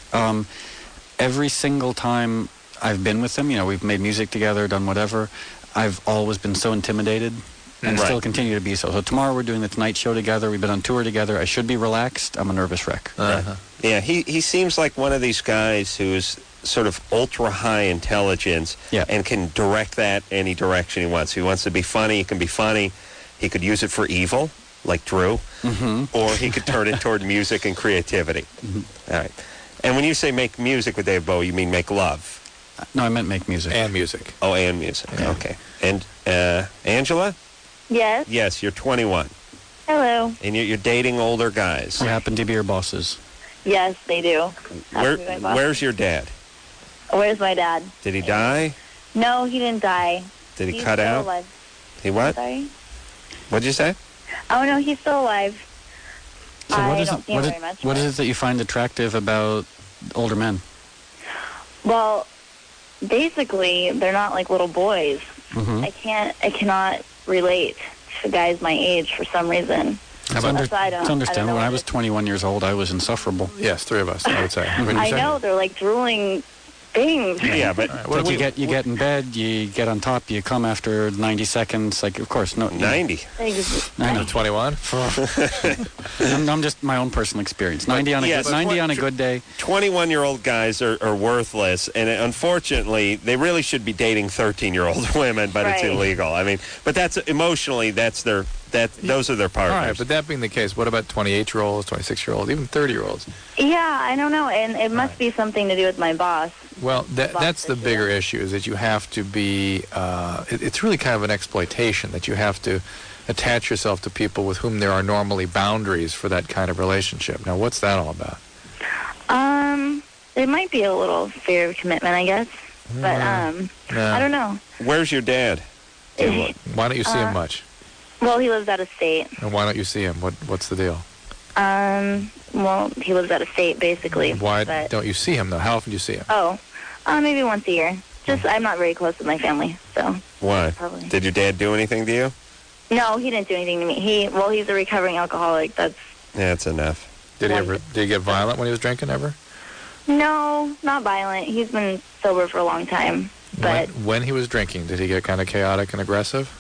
Every single time I've been with him, we've made music together, done whatever, I've always been so intimidated and still continue to be so. So tomorrow we're doing the Tonight Show together. We've been on tour together. I should be relaxed. I'm a nervous wreck. Yeah, he seems like one of these guys who's sort of ultra-high intelligence and can direct that any direction he wants. If he wants to be funny, he can be funny. He could use it for evil, like Drew, or he could turn it toward music and creativity. All right. And when you say make music with Dave Bowie, you mean make love? No, I meant make music. And music. Oh, and music. Yeah. Okay. And Angela? Yes. Yes, you're 21. Hello. And you're dating older guys. Who happen to be your bosses? Yes, they do. Where's your dad? Where's my dad? Did he die? No, he didn't die. Did he He's cut still out? Alive. He what? Sorry? What'd you say? Oh, no, he's still alive. So I don't see him very much. What is it that you find attractive about older men? Well, basically, they're not like little boys. I cannot relate to guys my age for some reason. It's understandable. When I was 21 years old, I was insufferable. Yes, 3 of us, I would say. I know, they're like drooling things. Yeah, but you get in bed, you get on top, you come after 90 seconds. Like, of course, no. 90. I know. 21? I'm just my own personal experience. 90 on a good day. 21-year-old guys are worthless, and unfortunately, they really should be dating 13-year-old women, but it's illegal. I mean, but that's emotionally, those are their partners. All right, but that being the case, what about 28-year-olds, 26-year-olds, even 30-year-olds? Yeah, I don't know, and it must be something to do with my boss. Well, that's the bigger issue, is that you have to be, it's really kind of an exploitation, that you have to attach yourself to people with whom there are normally boundaries for that kind of relationship. Now, what's that all about? It might be a little fear of commitment, I guess, but I don't know. Where's your dad? Why don't you see him much? Well, he lives out of state. And why don't you see him? What's the deal? Well, he lives out of state, basically. Why but, don't you see him, though? How often do you see him? Oh, maybe once a year. Just, I'm not very close with my family, so. Why? Probably. Did your dad do anything to you? No, he didn't do anything to me. He's a recovering alcoholic. That's enough. Did he get violent when he was drinking ever? No, not violent. He's been sober for a long time. But when he was drinking, did he get kind of chaotic and aggressive?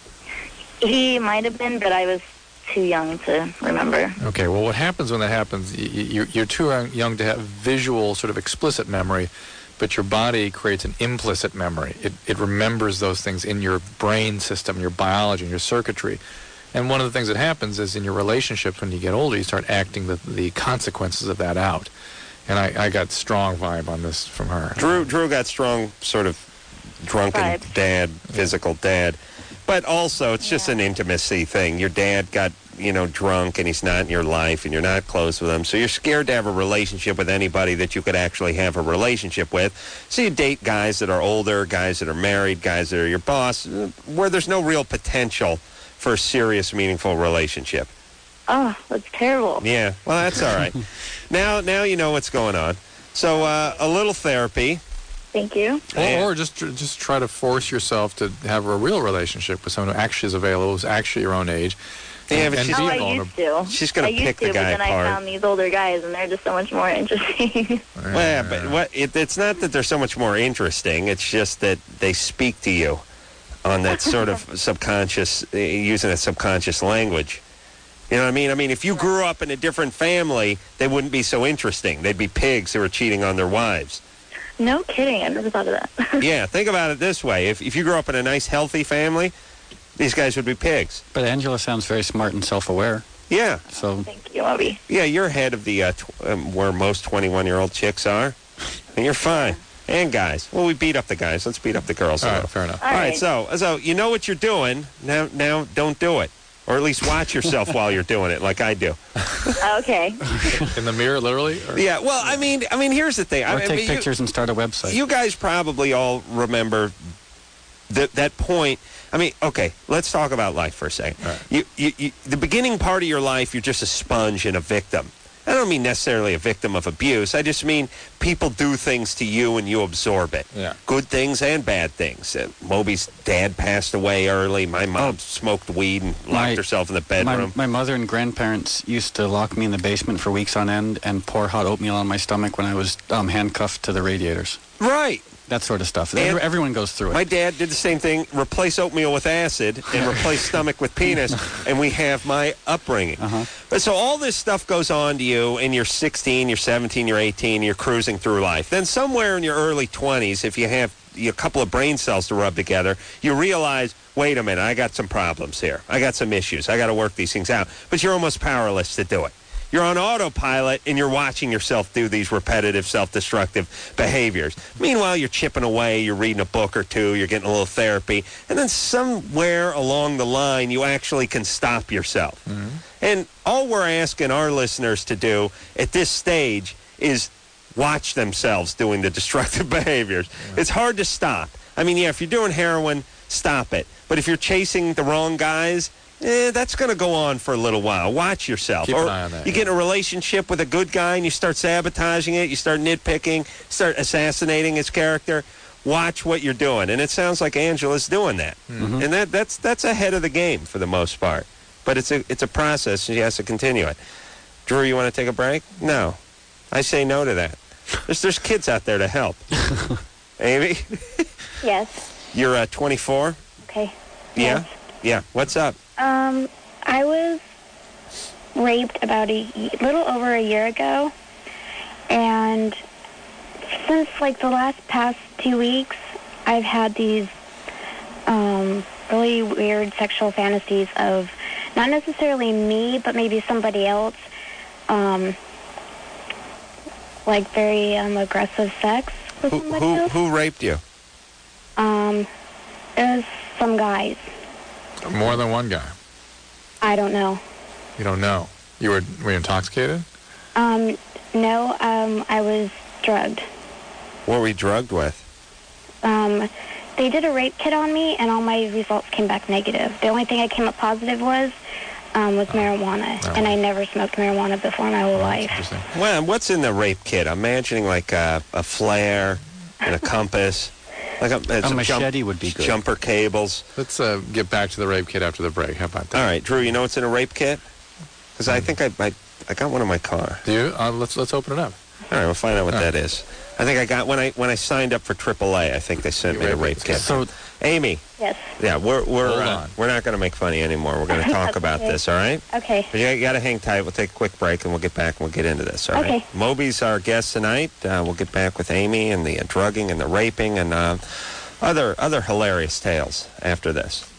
he might have been, but I was too young to remember. Okay, well, what happens when that happens, you're too young to have visual, sort of explicit memory, but your body creates an implicit memory. It remembers those things in your brain system, your biology, and your circuitry. And one of the things that happens is in your relationships when you get older, you start acting the consequences of that out. And I got strong vibe on this from her. Drew got strong sort of drunken Vibe. dad, physical dad. But also, it's just an intimacy thing. Your dad got, drunk and he's not in your life and you're not close with him. So you're scared to have a relationship with anybody that you could actually have a relationship with. So you date guys that are older, guys that are married, guys that are your boss, where there's no real potential for a serious, meaningful relationship. Oh, that's terrible. Yeah, well, that's all right. Now you know what's going on. So a little therapy. Thank you. Or just try to force yourself to have a real relationship with someone who actually is available, who's actually your own age. Yeah, but and she's- be Oh, I vulnerable. used to. She's gonna pick the guy but then apart. I found these older guys, and they're just so much more interesting. Well, but it's not that they're so much more interesting. It's just that they speak to you on that sort of subconscious, using a subconscious language. You know what I mean? I mean, if you grew up in a different family, they wouldn't be so interesting. They'd be pigs who are cheating on their wives. No kidding. I never thought of that. Yeah, think about it this way. If you grew up in a nice, healthy family, these guys would be pigs. But Angela sounds very smart and self-aware. Yeah. So Thank you, Abby. Yeah, you're ahead of the where most 21-year-old chicks are. And you're fine. And guys. Well, we beat up the guys. Let's beat up the girls. All a right, little. fair enough. All right, so you know what you're doing. Now don't do it. Or at least watch yourself while you're doing it, like I do. Okay. In the mirror, literally? Or? Yeah, well, I mean, here's the thing. or take pictures and start a website. You guys probably all remember that point. I mean, okay, let's talk about life for a second. All right. You, the beginning part of your life, you're just a sponge and a victim. I don't mean necessarily a victim of abuse. I just mean people do things to you and you absorb it. Yeah. Good things and bad things. Moby's dad passed away early. My mom smoked weed and locked herself in the bedroom. My mother and grandparents used to lock me in the basement for weeks on end and pour hot oatmeal on my stomach when I was handcuffed to the radiators. Right. That sort of stuff. And Everyone goes through it. My dad did the same thing, replace oatmeal with acid and replace stomach with penis, and we have my upbringing. But so all this stuff goes on to you, and you're 16, you're 17, you're 18, you're cruising through life. Then somewhere in your early 20s, if you have a couple of brain cells to rub together, you realize, wait a minute, I got some problems here. I got some issues. I got to work these things out. But you're almost powerless to do it. You're on autopilot, and you're watching yourself do these repetitive, self-destructive behaviors. Meanwhile, you're chipping away, you're reading a book or two, you're getting a little therapy, and then somewhere along the line, you actually can stop yourself. Mm-hmm. And all we're asking our listeners to do at this stage is watch themselves doing the destructive behaviors. Yeah. It's hard to stop. I mean, yeah, if you're doing heroin, stop it. But if you're chasing the wrong guys, that's going to go on for a little while. Watch yourself. Keep an eye on that. You get in a relationship with a good guy and you start sabotaging it. You start nitpicking, start assassinating his character. Watch what you're doing. And it sounds like Angela's doing that. Mm-hmm. And that's ahead of the game for the most part. But it's a process and she has to continue it. Drew, you want to take a break? No. I say no to that. There's kids out there to help. Amy? Yes. You're 24? Okay. Yeah? Yes. Yeah. What's up? I was raped about a little over a year ago, and since the past 2 weeks, I've had these really weird sexual fantasies of not necessarily me, but maybe somebody else, very aggressive sex with somebody else. Who raped you? It was some guys. More than one guy? I don't know. You don't know? Were you intoxicated? No, I was drugged. What were you drugged with? they did a rape kit on me, and all my results came back negative. The only thing I came up positive was marijuana, and I never smoked marijuana before my whole life. Well, what's in the rape kit? I'm imagining like a flare and a compass. Like a machete would be good. Jumper cables. Let's get back to the rape kit after the break. How about that? All right, Drew, you know what's in a rape kit? Because I think I got one in my car. Do you? Let's open it up. All right, we'll find out what that is. I think I got when I signed up for AAA. I think they sent me a rape kit. So, Amy. Yes. Yeah, we're not going to make fun of you anymore. We're going to talk about this. All right. Okay. But you got to hang tight. We'll take a quick break and we'll get back and we'll get into this. All right. Okay. Moby's our guest tonight. We'll get back with Amy and the drugging and the raping and other hilarious tales after this.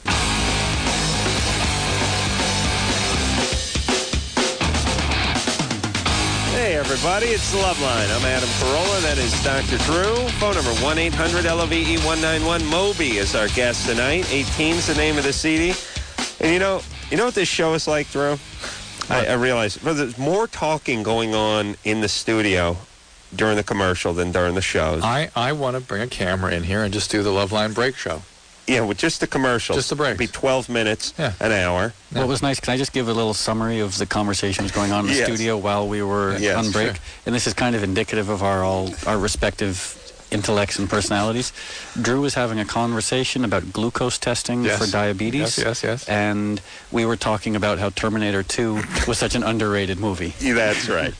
Hey, everybody, it's the Love Line. I'm Adam Carolla. That is Dr. Drew. Phone number 1-800-LOVE-191. Moby is our guest tonight. 18's the name of the CD. And you know what this show is like, Drew? I realize there's more talking going on in the studio during the commercial than during the shows. I want to bring a camera in here and just do the Love Line break show. Yeah, with just the commercials. Just the breaks. It'd be 12 minutes, an hour. Well, it was nice. Can I just give a little summary of the conversations going on in the studio while we were on break? Sure. And this is kind of indicative of our respective intellects and personalities. Drew was having a conversation about glucose testing for diabetes. Yes. And we were talking about how Terminator 2 was such an underrated movie. Yeah, that's right.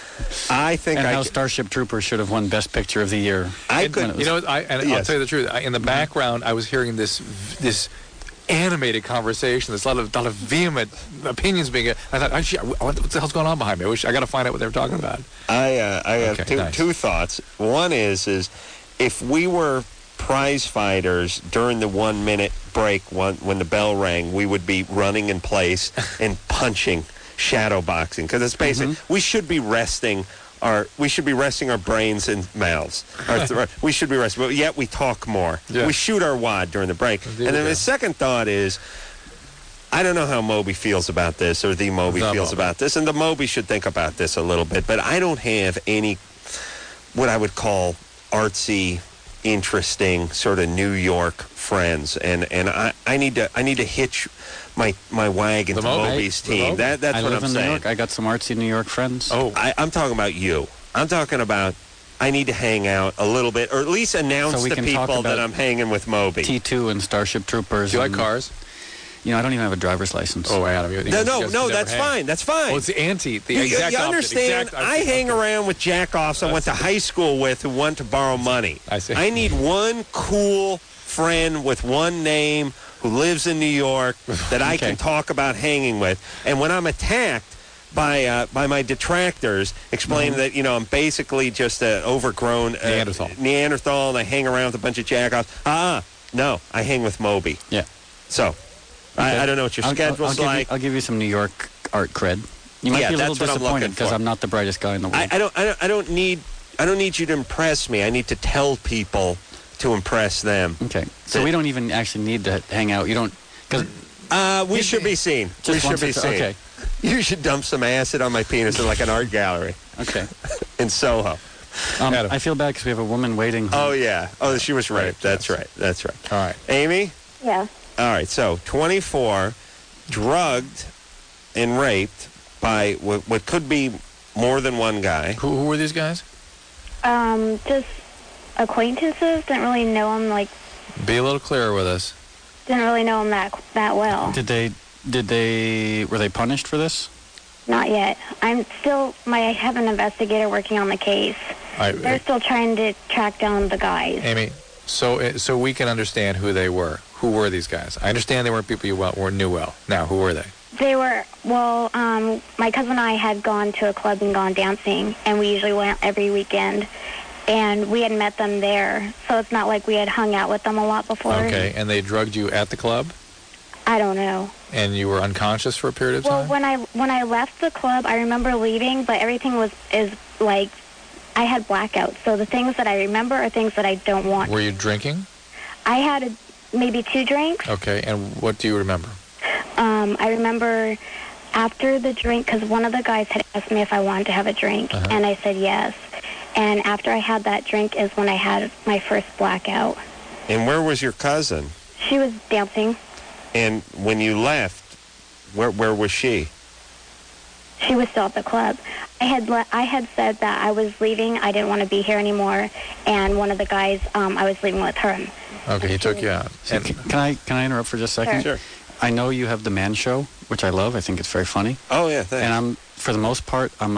I think how Starship Troopers should have won Best Picture of the Year. I'll tell you the truth. In the background, I was hearing this animated conversation. There's a lot of vehement opinions being. I thought, what the hell's going on behind me? I got to find out what they were talking about. I have two thoughts. One is if we were prize fighters during the 1 minute break when the bell rang, we would be running in place and punching. Shadow boxing, because it's basically we should be resting our brains and mouths. We should be resting, but yet we talk more. Yeah. We shoot our wad during the break. Indeed, and then the second thought is, I don't know how Moby feels about this, or the Moby feels about this, and the Moby should think about this a little bit. But I don't have any what I would call artsy, interesting sort of New York friends, and I need to hitch my wagon to Moby's team. That's what I'm saying. New York. I got some artsy New York friends. I'm talking about you. I'm talking about I need to hang out a little bit, or at least announce to people that I'm hanging with Moby. T2 and Starship Troopers. Do you like cars? You know, I don't even have a driver's license. Oh, Adam. No, that's fine. That's fine. Well, it's the exact you understand? opposite. I hang around with jack-offs I went to high school with who want to borrow money. I see. I need one cool friend with one name who lives in New York that I can talk about hanging with. And when I'm attacked by my detractors, explaining that I'm basically just an overgrown Neanderthal, and I hang around with a bunch of jackoffs. No, I hang with Moby. Yeah. So I don't know what your schedule's like. I'll give you some New York art cred. You might be a little disappointed because I'm not the brightest guy in the world. I don't need you to impress me. I need to tell people to impress them. Okay. So we don't even actually need to hang out. You don't, because we should be seen. We should be seen. Okay. You should dump some acid on my penis in like an art gallery. Okay. In Soho. I feel bad because we have a woman waiting. Oh yeah. Oh, she was raped. That's right. All right. Amy? Yeah. All right. So 24, drugged and raped by what could be more than one guy. Who were these guys? Just acquaintances. Didn't really know them. Be a little clearer with us. Didn't really know them that well. Were they punished for this? Not yet. I have an investigator working on the case. They're still trying to track down the guys. Amy, so we can understand who they were. Who were these guys? I understand they weren't people you knew well. Now, who were they? They were, my cousin and I had gone to a club and gone dancing, and we usually went every weekend, and we had met them there, so it's not like we had hung out with them a lot before. Okay, and they drugged you at the club? I don't know. And you were unconscious for a period of time? Well, when I left the club, I remember leaving, but everything I had blackouts, so the things that I remember are things that I don't want. Were you drinking? I had maybe 2 drinks. Okay, and what do you remember? I remember after the drink, because one of the guys had asked me if I wanted to have a drink, and I said yes. And after I had that drink is when I had my first blackout. And where was your cousin? She was dancing. And when you left, where was she? She was still at the club. I had said that I was leaving. I didn't want to be here anymore. And one of the guys, I was leaving with her. Okay, he took you out. So can I interrupt for just a second? Sure. I know you have the Man Show, which I love. I think it's very funny. Oh yeah, thanks. And for the most part, I'm a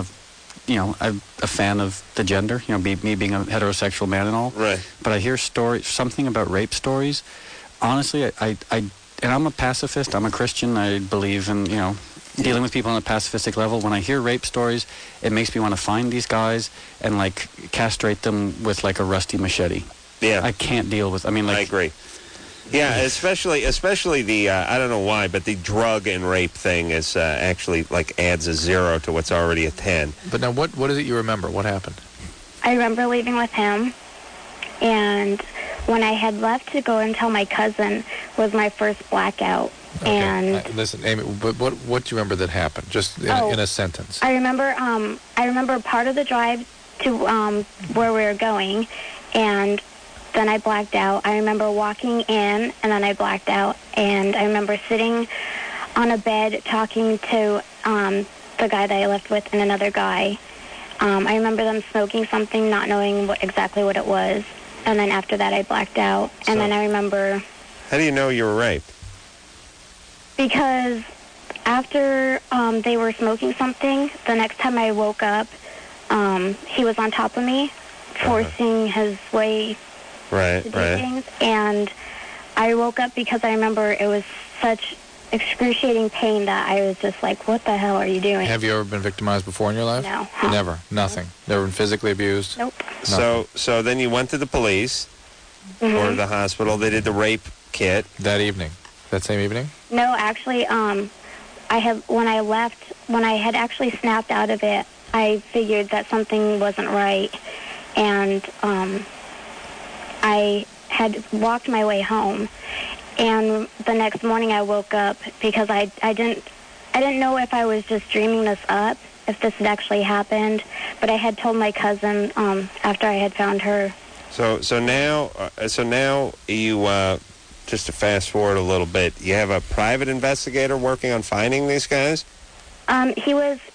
fan of the gender. Me being a heterosexual man and all. Right. But I hear something about rape stories. Honestly, and I'm a pacifist. I'm a Christian. I believe in dealing with people on a pacifistic level. When I hear rape stories, it makes me want to find these guys and castrate them with a rusty machete. Yeah. I can't deal with. I agree. Yeah, especially the I don't know why, but the drug and rape thing is actually adds a 0 to what's already a 10. But now, what is it you remember? What happened? I remember leaving with him, and when I had left to go and tell my cousin was my first blackout. Okay. And listen, Amy, but what do you remember that happened? Just in a sentence. I remember part of the drive to where we were going, and then I blacked out. I remember walking in, and then I blacked out. And I remember sitting on a bed talking to the guy that I left with and another guy. I remember them smoking something, not knowing exactly what it was. And then after that, I blacked out. And then I remember... How do you know you were raped? Because after they were smoking something, the next time I woke up, he was on top of me, forcing his way to do things. And I woke up because I remember it was such excruciating pain that I was just like, what the hell are you doing? Have you ever been victimized before in your life? No. Never? Nothing? Never been physically abused? Nope. So then you went to the police or the hospital. They did the rape kit. That evening? That same evening? No, actually, when I left, when I had actually snapped out of it, I figured that something wasn't right, and I had walked my way home. And the next morning, I woke up because I didn't know if I was just dreaming this up, if this had actually happened. But I had told my cousin after I had found her. So now you. Just to fast forward a little bit, you have a private investigator working on finding these guys? He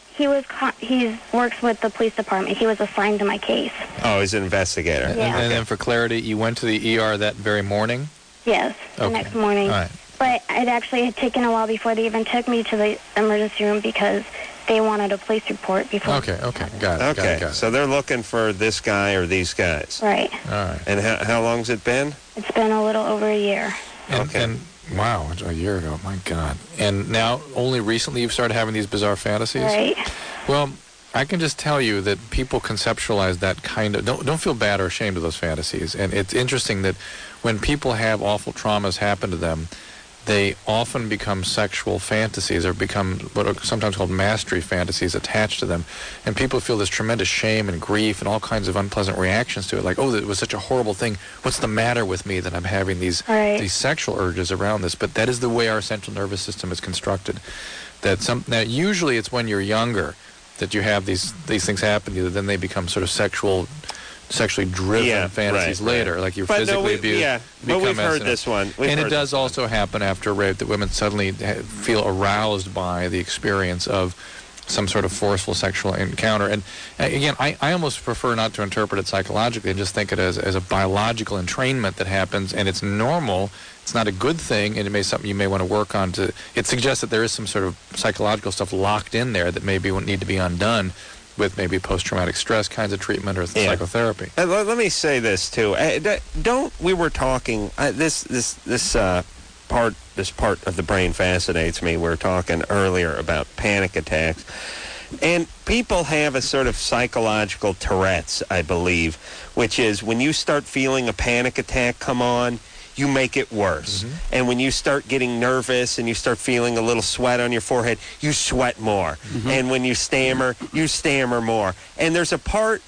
works with the police department. He was assigned to my case. Oh, he's an investigator. Yeah. And then for clarity, you went to the ER that very morning? Yes, the next morning. All right. But it actually had taken a while before they even took me to the emergency room because they wanted a police report before. Okay, got it. So they're looking for this guy or these guys. Right. All right. And how long's it been? It's been a little over a year. And wow, a year ago, my God. And now, only recently you've started having these bizarre fantasies? Right. Well, I can just tell you that people conceptualize that kind of... Don't feel bad or ashamed of those fantasies. And it's interesting that when people have awful traumas happen to them, they often become sexual fantasies or become what are sometimes called mastery fantasies attached to them. And people feel this tremendous shame and grief and all kinds of unpleasant reactions to it. Like, it was such a horrible thing. What's the matter with me that I'm having these sexual urges around this? But that is the way our central nervous system is constructed. Now, usually it's when you're younger that you have these things happen to you, then they become sort of sexually driven fantasies later, like you're physically abused. Yeah, but we've heard this one. And it does also happen after rape that women suddenly feel aroused by the experience of some sort of forceful sexual encounter. And again, I almost prefer not to interpret it psychologically and just think it as a biological entrainment that happens, and it's normal. It's not a good thing, and it may be something you may want to work on. It suggests that there is some sort of psychological stuff locked in there that maybe would need to be undone with maybe post-traumatic stress kinds of treatment or psychotherapy. Let me say this too. We were talking this part of the brain fascinates me. We were talking earlier about panic attacks, and people have a sort of psychological Tourette's, I believe, which is when you start feeling a panic attack come on, you make it worse. Mm-hmm. And when you start getting nervous and you start feeling a little sweat on your forehead, you sweat more. Mm-hmm. And when you stammer more. And there's a part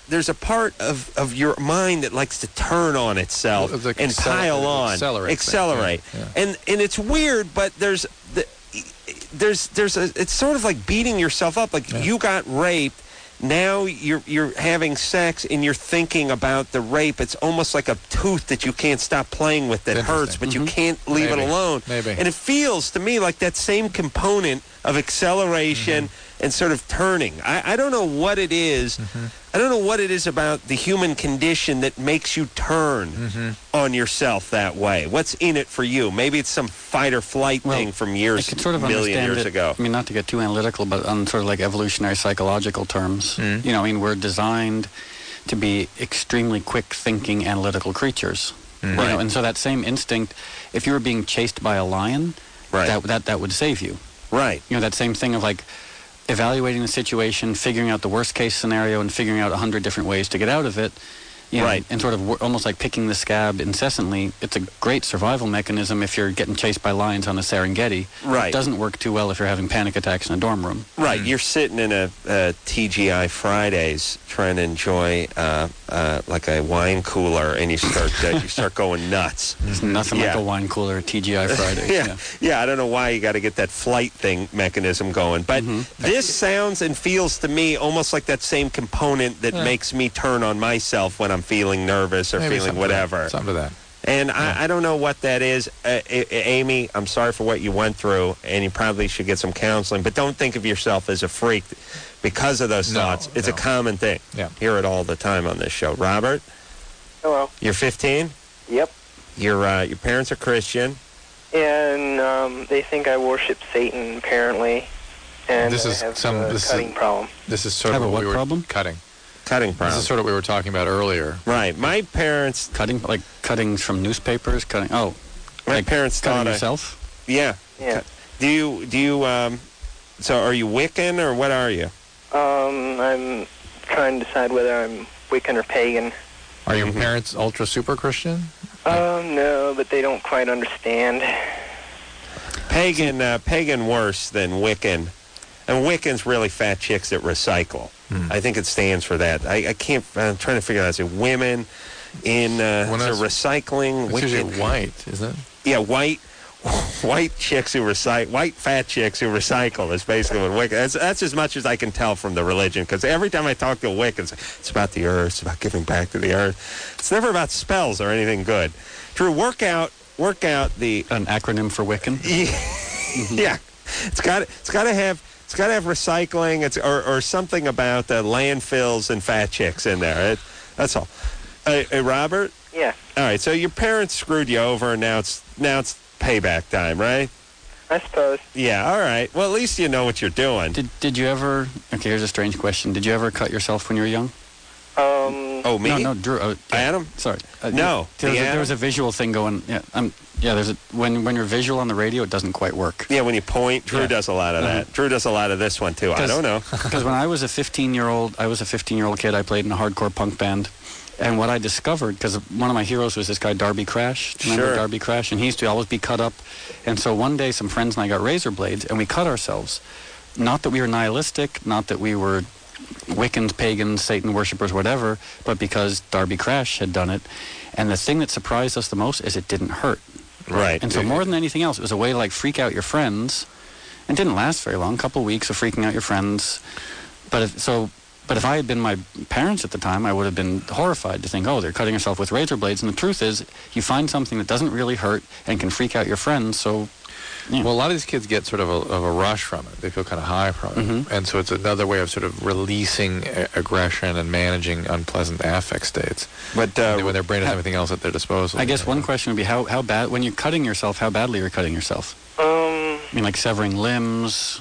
of your mind that likes to turn on itself and pile on, accelerate. Yeah. And it's weird, but it's sort of like beating yourself up. Like you got raped. now you're having sex and you're thinking about the rape. It's almost like a tooth that you can't stop playing with that hurts, but you can't leave it alone. Maybe. And it feels to me like that same component of acceleration and sort of turning. I don't know what it is. I don't know what it is about the human condition that makes you turn on yourself that way. What's in it for you? Maybe it's some fight or flight thing from years, I could sort of million understand years it, ago. I mean, not to get too analytical, but on sort of like evolutionary psychological terms. You know, I mean, we're designed to be extremely quick thinking analytical creatures. You know, and so that same instinct, if you were being chased by a lion, that would save you. Right. You know, that same thing of like evaluating the situation, figuring out the worst case scenario, and figuring out 100 different ways to get out of it. You know, and sort of almost like picking the scab incessantly. It's a great survival mechanism if you're getting chased by lions on the Serengeti. Right. It doesn't work too well if you're having panic attacks in a dorm room. Right. You're sitting in a TGI Fridays trying to enjoy like a wine cooler, and you start going nuts. There's nothing like a wine cooler at TGI Fridays. Yeah, I don't know why you got to get that flight thing mechanism going. But this sounds and feels to me almost like that same component that makes me turn on myself when I'm feeling nervous or Maybe feeling whatever. Something to that. And I don't know what that is. Amy, I'm sorry for what you went through, and you probably should get some counseling. But don't think of yourself as a freak because of those thoughts. It's a common thing. Yeah. Hear it all the time on this show. Robert? Hello. You're 15? Yep. Your parents are Christian? And they think I worship Satan, apparently. And This is I have some- a this is- cutting problem. This is sort Have of a what what we were problem? cutting. Cutting problem. This is sort of what we were talking about earlier. Right. My parents... Cutting, like cuttings from newspapers? Cutting, My like parents cutting thought yourself? Yeah. Do you so are you Wiccan or what are you? I'm trying to decide whether I'm Wiccan or pagan. Are your parents ultra super Christian? No, but they don't quite understand. Pagan worse than Wiccan. And Wiccan's really fat chicks that recycle. I think it stands for that. I can't, I'm trying to figure out, is it women in recycling? It's usually white, isn't it? Yeah, white chicks who recycle, white fat chicks who recycle is basically what Wiccan. That's as much as I can tell from the religion, because every time I talk to a Wiccan, it's about the earth, it's about giving back to the earth. It's never about spells or anything good. Drew, work out the an acronym for Wiccan. Yeah, it's got to have recycling. Or something about landfills and fat chicks in there. That's all. Hey, Robert. Yeah. All right. So your parents screwed you over, and now it's payback time, right? I suppose. Yeah. All right. Well, at least you know what you're doing. Did you ever? Okay, here's a strange question. Did you ever cut yourself when you were young? Oh, me? No, Drew. Adam? Sorry. No. There was a visual thing going. Yeah. There's when you're visual on the radio, it doesn't quite work. Yeah, when you point, Drew does a lot of that. Drew does a lot of this one too. I don't know. Because when I was a 15-year-old kid, I played in a hardcore punk band. And what I discovered, because one of my heroes was this guy, Darby Crash. Do you remember Darby Crash? And he used to always be cut up. And so one day, some friends and I got razor blades, and we cut ourselves. Not that we were nihilistic, not that we were Wiccans, pagans, Satan worshippers, whatever, but because Darby Crash had done it. And the thing that surprised us the most is it didn't hurt. Right. And so more than anything else, it was a way to like freak out your friends. It didn't last very long, a couple of weeks of freaking out your friends. But if I had been my parents at the time, I would have been horrified to think, oh, they're cutting yourself with razor blades. And the truth is, you find something that doesn't really hurt and can freak out your friends, so... Yeah. Well, a lot of these kids get sort of a rush from it. They feel kind of high from it. And so it's another way of sort of releasing aggression and managing unpleasant affect states. But when their brain has everything else at their disposal. I guess one question would be how bad, when you're cutting yourself, how badly are you cutting yourself? I mean, like severing limbs?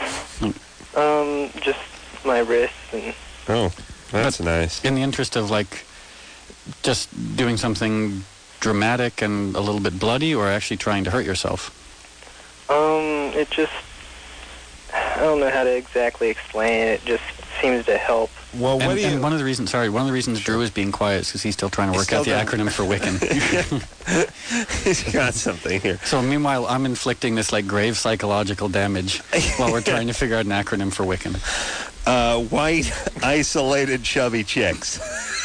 Just my wrists and... Oh, that's nice. In the interest of, like, just doing something dramatic and a little bit bloody, or actually trying to hurt yourself? It just... I don't know how to exactly explain it. It just seems to help. Well, and one of the reasons Drew is being quiet is because he's still trying to work out the acronym for Wiccan. He's got something here. So meanwhile, I'm inflicting this like grave psychological damage while we're trying to figure out an acronym for Wiccan. White, isolated, chubby chicks.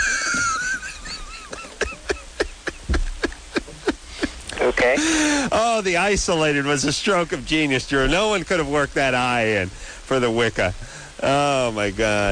Okay. Oh, the isolated was a stroke of genius, Drew. No one could have worked that I in for the Wicca. Oh, my God.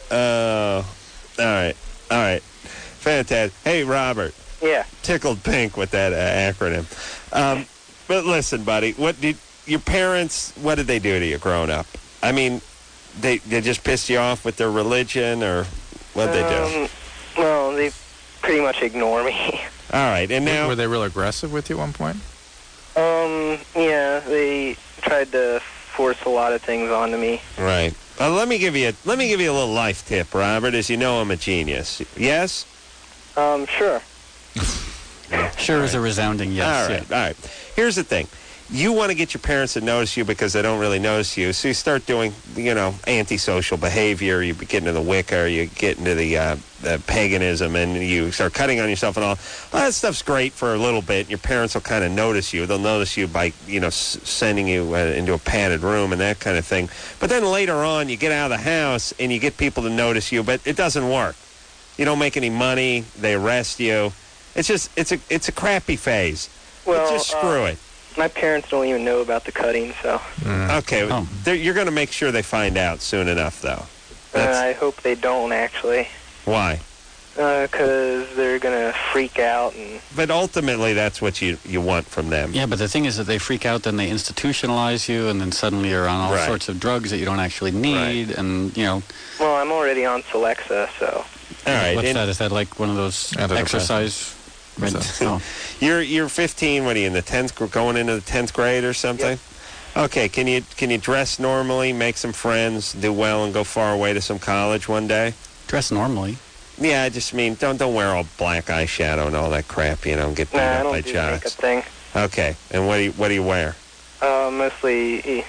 All right. Fantastic. Hey, Robert. Yeah. Tickled pink with that acronym. But listen, buddy, what did your parents, what did they do to you growing up? I mean, they just pissed you off with their religion, or what did they do? Well, they pretty much ignore me. All right, and now... Were they real aggressive with you at one point? Yeah, they tried to force a lot of things onto me. Right. Let me give you a little life tip, Robert, as you know I'm a genius. Yes? Sure. Sure is a resounding yes. All right. Here's the thing. You want to get your parents to notice you because they don't really notice you, so you start doing, antisocial behavior. You get into the Wicca, you get into the paganism, and you start cutting on yourself and all. Well, that stuff's great for a little bit. Your parents will kind of notice you. They'll notice you by, sending you into a padded room and that kind of thing. But then later on, you get out of the house and you get people to notice you, but it doesn't work. You don't make any money. They arrest you. It's a crappy phase. Well, just screw it. My parents don't even know about the cutting, so... Okay, you're going to make sure they find out soon enough, though. I hope they don't, actually. Why? Because they're going to freak out. But ultimately, that's what you want from them. Yeah, but the thing is that they freak out, then they institutionalize you, and then suddenly you're on all sorts of drugs that you don't actually need, and, Well, I'm already on Celexa, so... All right. What's that? Is that like one of those exercise... You're 15. What are you in the 10th? Going into the 10th grade or something? Yep. Okay. Can you dress normally, make some friends, do well, and go far away to some college one day? Dress normally. Yeah, I just mean don't wear all black eyeshadow and all that crap. Get beat up by jocks. Thing. Okay. And what do you wear? Mostly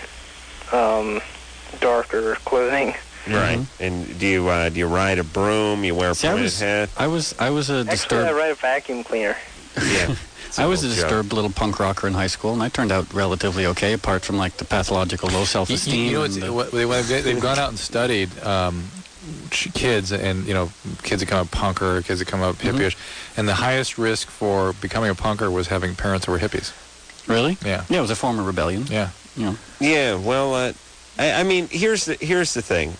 darker clothing. Right. Mm-hmm. And do you ride a broom? You wear a pointed hat? I was a disturbed... Actually, I ride a vacuum cleaner. Yeah. I was a disturbed little punk rocker in high school, and I turned out relatively okay, apart from like the pathological low self-esteem. They've gone out and studied kids, and kids that come up punker, kids that come up hippie-ish, and the highest risk for becoming a punker was having parents who were hippies. Really? Yeah. Yeah, it was a form of rebellion. Yeah. Yeah. Well, I mean, here's the thing.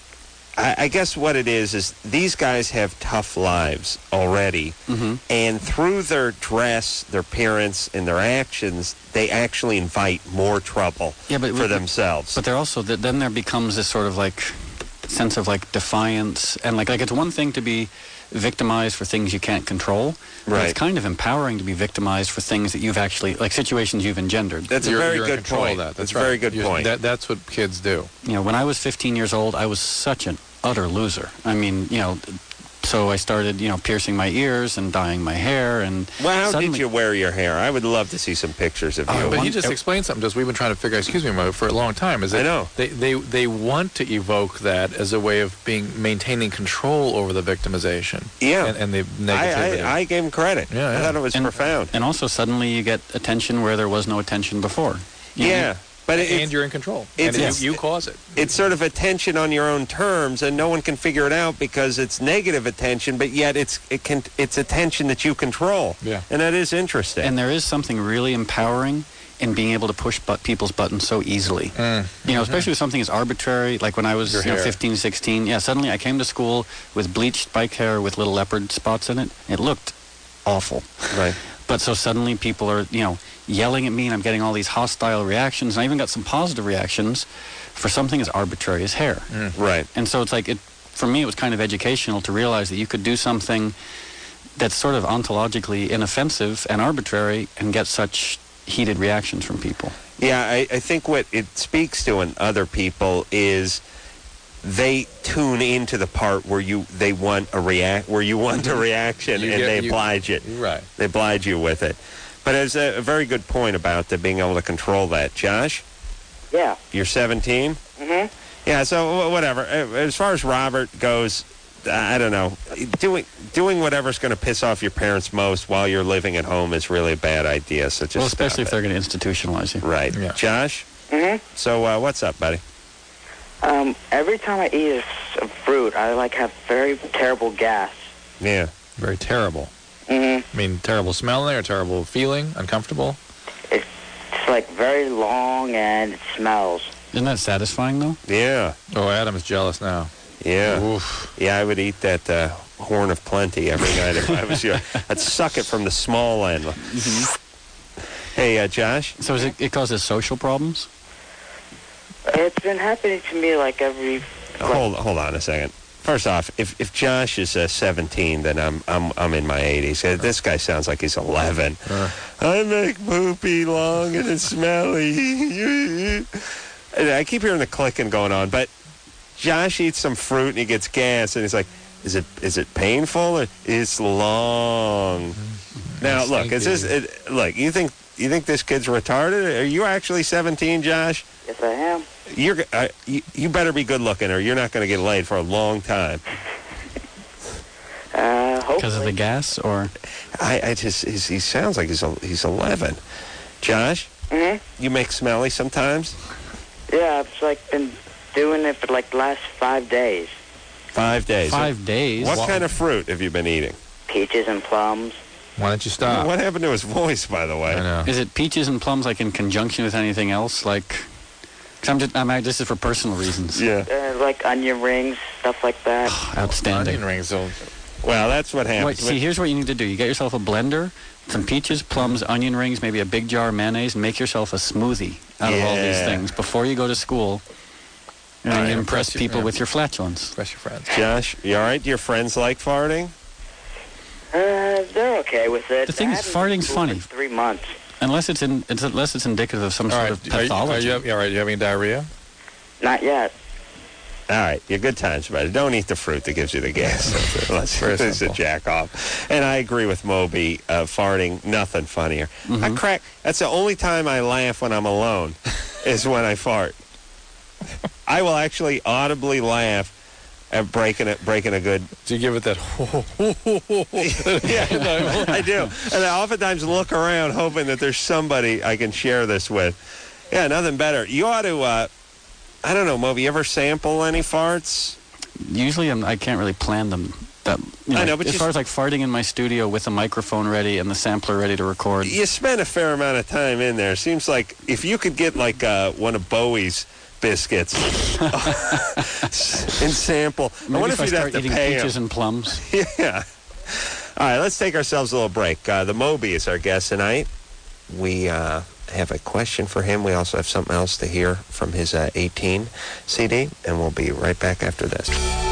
I guess what it is these guys have tough lives already, and through their dress, their appearance, and their actions, they actually invite more trouble for themselves. But they're also, then there becomes this sort of like sense of like defiance, and like it's one thing to be victimized for things you can't control, but it's kind of empowering to be victimized for things that you've actually, like situations you've engendered. That's a very good point. That's a very good point. That's what kids do. When I was 15 years old, I was such an utter loser. I mean, so I started, piercing my ears and dyeing my hair, and... Well, how did you wear your hair? I would love to see some pictures of you. But you just explained something to us. We've been trying to figure out, for a long time. Is that I know. They want to evoke that as a way of maintaining control over the victimization. Yeah. And the negativity. I gave him credit. Yeah. I thought it was profound. And also, suddenly you get attention where there was no attention before. Yeah. And you're in control. You cause it. It's sort of attention on your own terms, and no one can figure it out because it's negative attention, but yet it's attention that you control. Yeah. And that is interesting. And there is something really empowering in being able to push people's buttons so easily. Especially with something as arbitrary, like when I was 15, 16. Yeah, suddenly I came to school with bleached spike hair with little leopard spots in it. It looked awful. Right. But so suddenly people are, yelling at me, and I'm getting all these hostile reactions. And I even got some positive reactions for something as arbitrary as hair. Right. And so it's like, for me, it was kind of educational to realize that you could do something that's sort of ontologically inoffensive and arbitrary and get such heated reactions from people. Yeah, I think what it speaks to in other people is they tune into the part where you want a reaction, and they oblige it. Right. They oblige you with it. But it's a very good point about being able to control that. Josh? Yeah. You're 17? Mm-hmm. Yeah, so whatever. As far as Robert goes, I don't know. Doing whatever's going to piss off your parents most while you're living at home is really a bad idea. So just especially if they're going to institutionalize you. Right. Yeah. Josh? Mm-hmm. So what's up, buddy? Every time I eat a fruit, I have very terrible gas. Yeah. Very terrible. Mm-hmm. I mean, terrible smelling or terrible feeling? Uncomfortable? It's very long and it smells. Isn't that satisfying, though? Yeah. Oh, Adam's jealous now. Yeah. Oof. Yeah, I would eat that Horn of Plenty every night if I was you. I'd suck it from the small end. Hey, Josh? So it causes social problems? It's been happening to me like every. Hold on a second. First off, if Josh is 17, then I'm in my 80s. This guy sounds like he's 11. I make poopy long and it's smelly. And I keep hearing the clicking going on, but Josh eats some fruit and he gets gas, and he's like, "Is it painful? Or it's long." Now, look, look. You think this kid's retarded? Are you actually 17, Josh? Yes, I am. You better be good looking, or you're not going to get laid for a long time. Hopefully. Because of the gas, or? He sounds like he's 11. Josh? Mm-hmm. You make smelly sometimes? Yeah, I've been doing it for the last 5 days. 5 days. 5 days? What kind of fruit have you been eating? Peaches and plums. Why don't you stop? What happened to his voice, by the way? I know. Is it peaches and plums in conjunction with anything else? This is for personal reasons. Yeah. Onion rings, stuff like that. Outstanding. Onion rings. Well, that's what happens. Here's what you need to do. You get yourself a blender, some peaches, plums, onion rings, maybe a big jar of mayonnaise, and make yourself a smoothie out of all these things before you go to school. And you impress people with your flatulence. Impress your friends. Josh, you all right? Do your friends like farting? They're okay with it. The thing is, farting's funny. For 3 months. Unless it's indicative of some sort of pathology. Are you having diarrhea? Not yet. All right, you're good times, but don't eat the fruit that gives you the gas. Let's a jack off. And I agree with Moby. Farting, nothing funnier. Mm-hmm. I crack. That's the only time I laugh when I'm alone, is when I fart. I will actually audibly laugh at breaking a good. Do you give it that? Yeah, I do. And I oftentimes look around hoping that there's somebody I can share this with. Yeah, nothing better. You ought to. I don't know, Moby, you ever sample any farts? Usually I can't really plan them. I know, but as far as farting in my studio with a microphone ready and the sampler ready to record. You spend a fair amount of time in there. Seems like if you could get one of Bowie's biscuits and sample. Maybe I wonder if if you'd have to eating pay peaches him. And plums. Yeah. All right, let's take ourselves a little break. The Moby is our guest tonight. We have a question for him. We also have something else to hear from his 18 CD, and we'll be right back after this.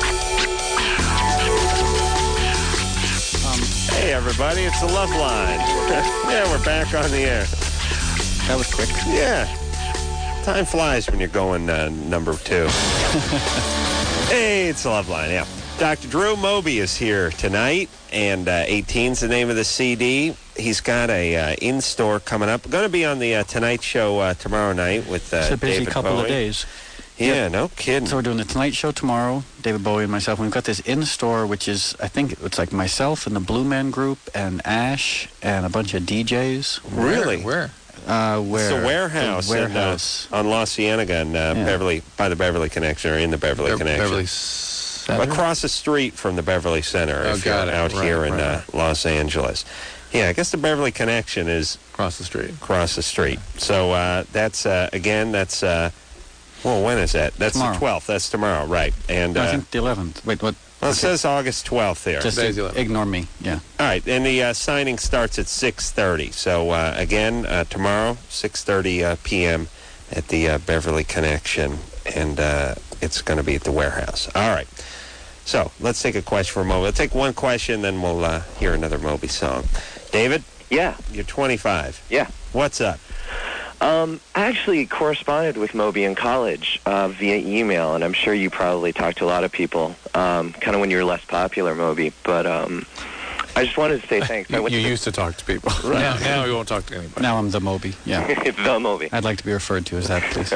Hey, everybody, it's the Love Line. Yeah, we're back on the air. That was quick. Yeah. Time flies when you're going number 2. Hey, it's the Love Line, yeah. Dr. Drew Moby is here tonight, and 18's the name of the CD. He's got a in-store coming up. Going to be on the Tonight Show tomorrow night with It's a busy David couple Bowie. of days. Yeah, no kidding. So we're doing the Tonight Show tomorrow, David Bowie and myself. We've got this in-store, which is, I think it's like myself and the Blue Man Group and Ash and a bunch of DJs. Really? Where? It's the Warehouse, The Warehouse. on La Cienega and Beverly, by the Beverly Connection, or in the Beverly Connection. Beverly Center? Across the street from the Beverly Center, if you're got it. out here in Right. Los Angeles. Yeah, I guess the Beverly Connection is Across the street. across the street. So that's, again, that's, well, when is that? That's Tomorrow. the 12th. That's tomorrow, right. And I think the 11th. Wait, what? well, it says August 12th there. Just Today's the 11th. ignore me. Yeah. All right, and the signing starts at 6:30. So, again, tomorrow, 6:30 p.m. at the Beverly Connection, and it's going to be at the Warehouse. All right. So, let's take a question for Moby. We'll take one question, then we'll hear another Moby song. David? Yeah. You're 25. Yeah. What's up? I actually corresponded with Moby in college via email, and I'm sure you probably talked to a lot of people, kind of when you were less popular, Moby. But I just wanted to say thanks. You used to talk to people. Now we won't talk to anybody. Now I'm the Moby. Yeah. The Moby. I'd like to be referred to as that, please.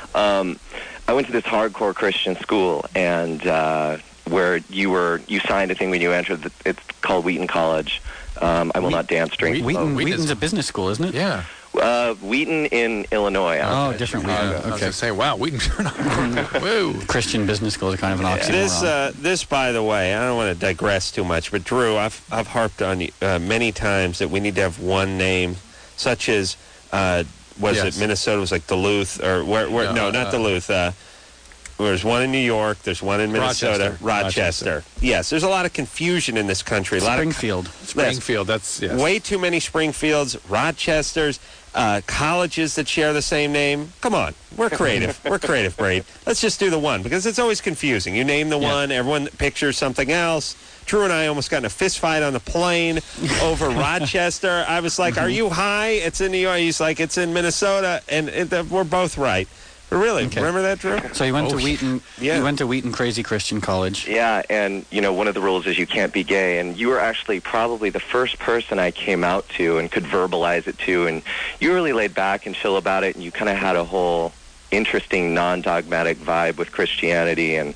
I went to this hardcore Christian school, and where you signed a thing when you entered. It's called Wheaton College. I will not dance during. Wheaton's a business school, isn't it? Yeah. Wheaton in Illinois. Oh, different Wheaton. I was going Okay. to say, wow, Wheaton. Whoa. Christian business school is kind of an oxymoron. This, by the way, I don't want to digress too much, but Drew, I've harped on you many times that we need to have one name, such as was Yes. it Minnesota was like Duluth or where No, not Duluth. There's one in New York. There's one in Minnesota. Rochester. Yes, there's a lot of confusion in this country. Springfield. Springfield, that's, yes. Way too many Springfields, Rochesters, colleges that share the same name. Come on, we're creative. We're creative, Braid. Let's just do the one, because it's always confusing. You name the one, everyone pictures something else. Drew and I almost got in a fist fight on the plane over Rochester. I was like, are you high? It's in New York. He's like, it's in Minnesota. And we're both right. But really, remember that, Drew? So you went to Wheaton. Yeah. You went to Wheaton Crazy Christian College. Yeah, and, one of the rules is you can't be gay. And you were actually probably the first person I came out to and could verbalize it to. And you really laid back and chill about it, and you kind of had a whole interesting non-dogmatic vibe with Christianity, and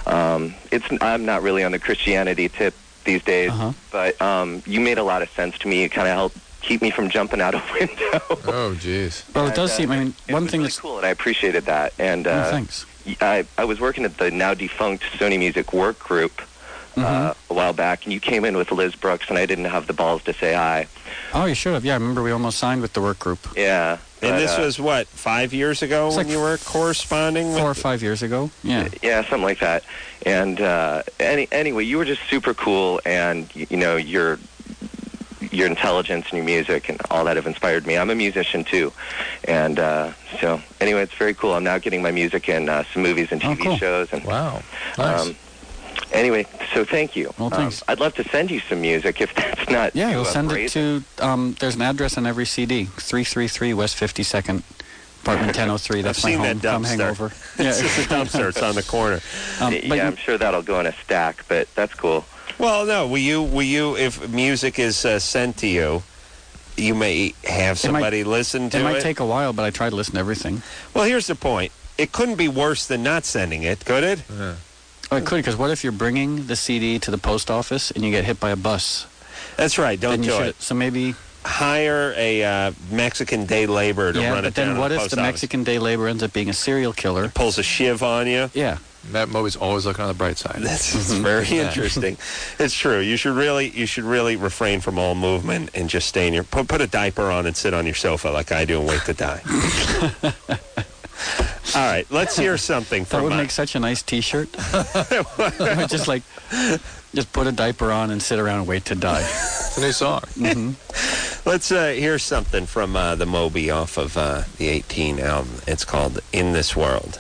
I'm not really on the Christianity tip these days, but you made a lot of sense to me. It kind of helped keep me from jumping out a window. Oh, jeez. Well, it does seem. I mean, one thing that's cool, and I appreciated that. And thanks. I was working at the now defunct Sony Music Work Group a while back, and you came in with Liz Brooks, and I didn't have the balls to say hi. Oh, you should have. Yeah, I remember we almost signed with the work group. Yeah. And this was, 5 years ago when you were corresponding? 4 or 5 years ago, yeah. Yeah, something like that. And anyway, you were just super cool, and, your intelligence and your music and all that have inspired me. I'm a musician, too. And so, anyway, it's very cool. I'm now getting my music in some movies and TV shows. And, wow. Nice. Anyway, so thank you. Well, thanks. I'd love to send you some music if that's not Yeah, too we'll send brazen. it to, there's an address on every CD, 333 West 52nd, apartment 1003. That's I've my seen home. that Come dumpster. hangover. It's just a dumpster. It's on the corner. Yeah, I'm sure that'll go in a stack, but that's cool. Well, no, will you, if music is sent to you, you may have somebody listen to it. It might take a while, but I try to listen to everything. Well, here's the point. It couldn't be worse than not sending it, could it? Yeah. Oh, it could, because what if you're bringing the CD to the post office and you get hit by a bus? That's right. Don't do it. So maybe hire a Mexican day laborer to run it down. But then what to if post the office. Mexican day laborer ends up being a serial killer? Pulls a shiv on you? Yeah. That movie's always looking on the bright side. That's very interesting. It's true. You should really refrain from all movement and just stay in your put a diaper on and sit on your sofa like I do and wait to die. All right, let's hear something from that would make such a nice T-shirt. just put a diaper on and sit around and wait to die. It's a new song. Let's hear something from the Moby off of the 18 album. It's called In This World.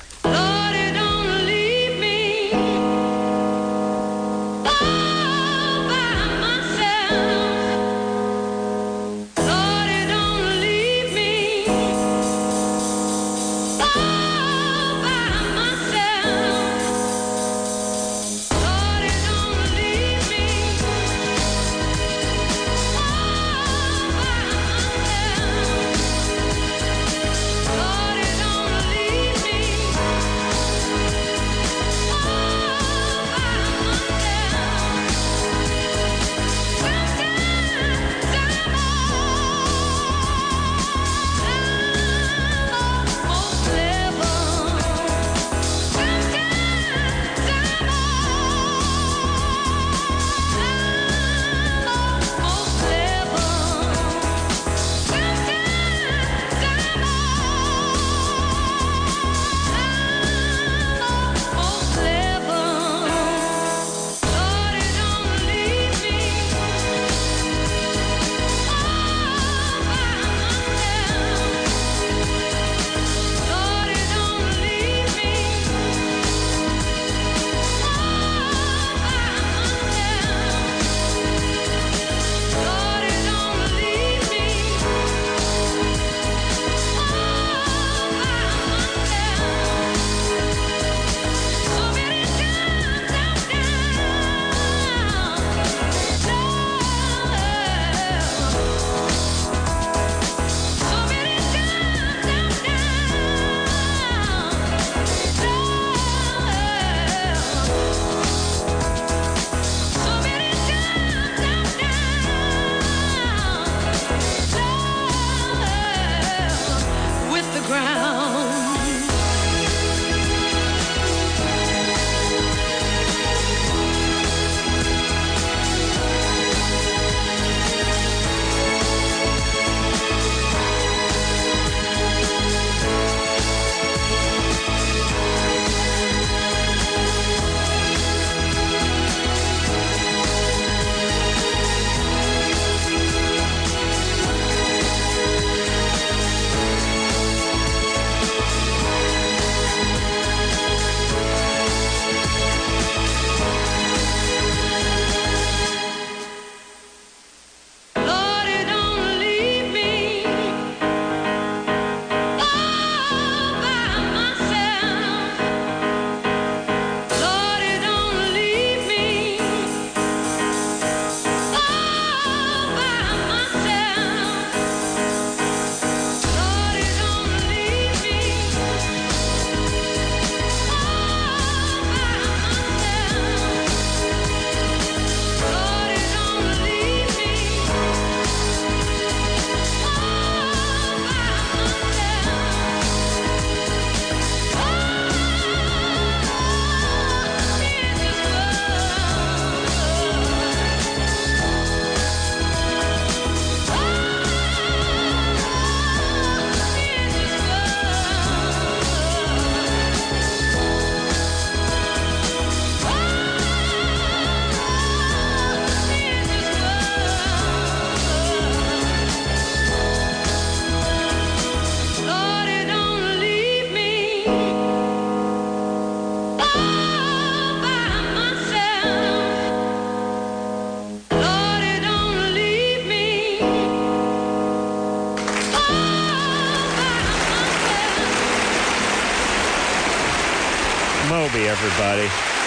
Moby, everybody.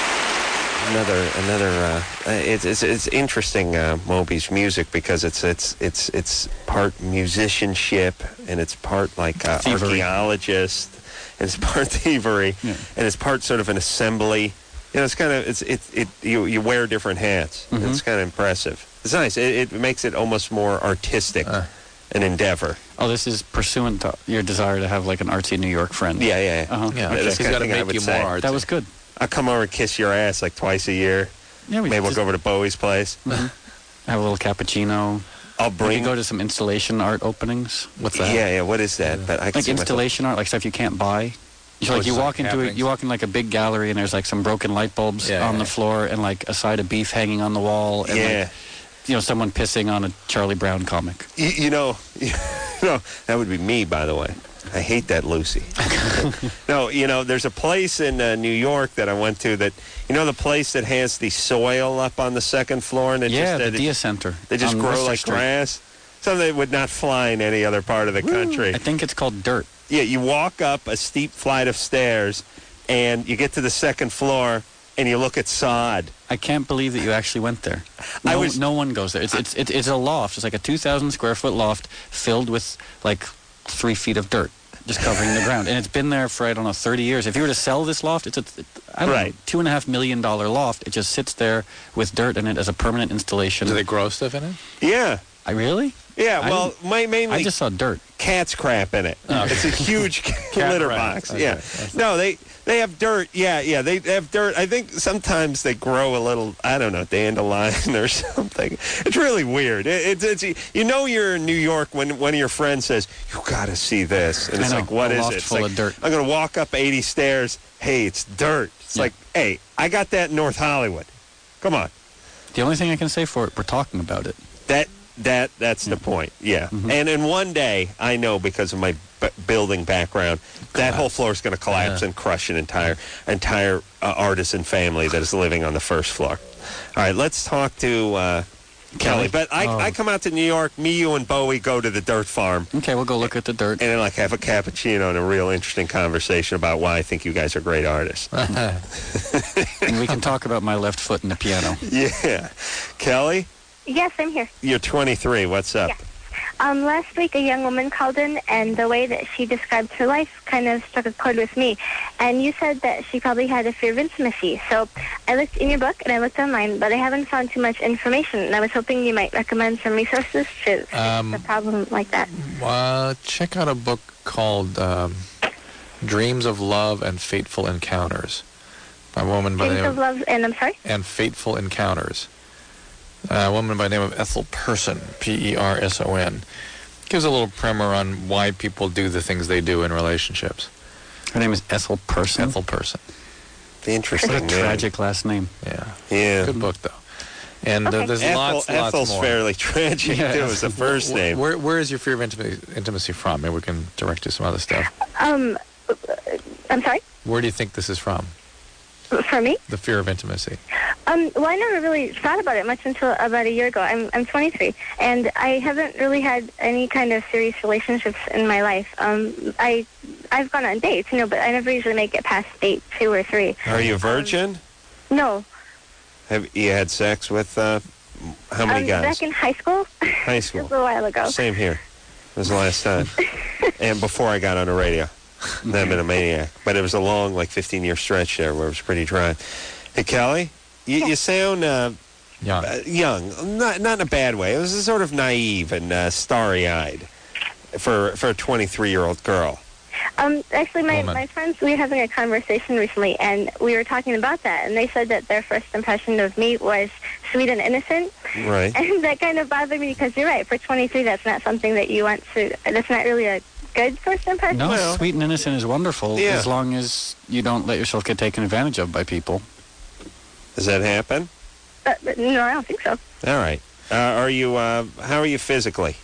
Another. It's interesting, Moby's music, because it's part musicianship and it's part like archaeologist, and it's part thievery, and it's part sort of an assembly. You know, it's kind of you wear different hats. Mm-hmm. It's kind of impressive. It's nice. It makes it almost more artistic, an endeavor. Oh, this is pursuant to your desire to have like an artsy New York friend. Yeah. Uh-huh. Yeah, That's he's the kind got of to thing I make would you say. more artsy. That was good. I'll come over and kiss your ass like twice a year. Yeah, Maybe we'll go over to Bowie's place. Have a little cappuccino. I'll We bring. could go to some installation art openings. What's that? Yeah. What is that? But I can Like see myself- installation art, like stuff you can't buy. So Oh, like you just walk like into happenings? you walk in like a big gallery and there's like some broken light bulbs on the floor and like a side of beef hanging on the wall and like, someone pissing on a Charlie Brown comic. You know, that would be me, by the way. I hate that Lucy. No, there's a place in New York that I went to that, the place that has the soil up on the second floor, and the Dia Center. They just on grow Worcester like Street. grass. Something that would not fly in any other part of the country. I think it's called dirt. Yeah, you walk up a steep flight of stairs, and you get to the second floor, and you look at sod. I can't believe that you actually went there. No one goes there. It's a loft. It's like a 2,000 square foot loft filled with like 3 feet of dirt, just covering the ground. And it's been there for, 30 years. If you were to sell this loft, it's $2.5 million loft. It just sits there with dirt in it as a permanent installation. Do they grow stuff in it? Yeah. Really? Yeah, well, mainly... I just saw dirt. Cat's crap in it. Oh. It's a huge litter box. Okay. Yeah. No, they have dirt. Yeah, they have dirt. I think sometimes they grow a little, I don't know, dandelion or something. It's really weird. It's you're in New York when one of your friends says, "You got to see this." And it's like, what is it? It's full like, of dirt. I'm going to walk up 80 stairs. Hey, it's dirt. It's like, hey, I got that in North Hollywood. Come on. The only thing I can say for it, we're talking about it. That's the point, yeah. Mm-hmm. And in one day, I know because of my building background, that whole floor is going to collapse and crush an entire artisan family that is living on the first floor. All right, let's talk to Kelly. But I come out to New York, me, you, and Bowie go to the dirt farm. Okay, we'll go look at the dirt. And then have a cappuccino and a real interesting conversation about why I think you guys are great artists. And we can talk about my left foot in the piano. Yeah. Kelly? Yes, I'm here. You're 23. What's up? Yeah. Last week, a young woman called in, and the way that she described her life kind of struck a chord with me. And you said that she probably had a fear of intimacy. So I looked in your book, and I looked online, but I haven't found too much information. And I was hoping you might recommend some resources to fix a problem like that. Check out a book called Dreams of Love and Fateful Encounters by a woman by the name Dreams of Love, and I'm sorry? And Fateful Encounters. A woman by the name of Ethel Person, Person. Gives a little primer on why people do the things they do in relationships. Her name is Ethel Person? Ethel Person. Interesting. What a tragic last name. Yeah. Good book, though. And there's lots Ethel's more. fairly tragic, too, as the first name. Where is your fear of intimacy from? Maybe we can direct you to some other stuff. I'm sorry? Where do you think this is from? For me? The fear of intimacy. Well, I never really thought about it much until about a year ago. I'm 23, and I haven't really had any kind of serious relationships in my life. I've gone on dates, but I never usually make it past date 2 or 3. Are you a virgin? No. Have you had sex with how many guys? Back in high school. High school. Just a while ago. Same here. It was the last time. And before I got on the radio. Then I've been a maniac. But it was a long, 15-year stretch there where it was pretty dry. Hey, Kelly, you sound young. Not in a bad way. It was sort of naive and starry-eyed for a 23-year-old girl. Actually, my friends, we were having a conversation recently, and we were talking about that, and they said that their first impression of me was sweet and innocent. Right. And that kind of bothered me because you're right. For 23, that's not something that you want to, that's not really a good first impression. No, sweet and innocent is wonderful as long as you don't let yourself get taken advantage of by people. Does that happen? No, I don't think so. All right. How are you physically?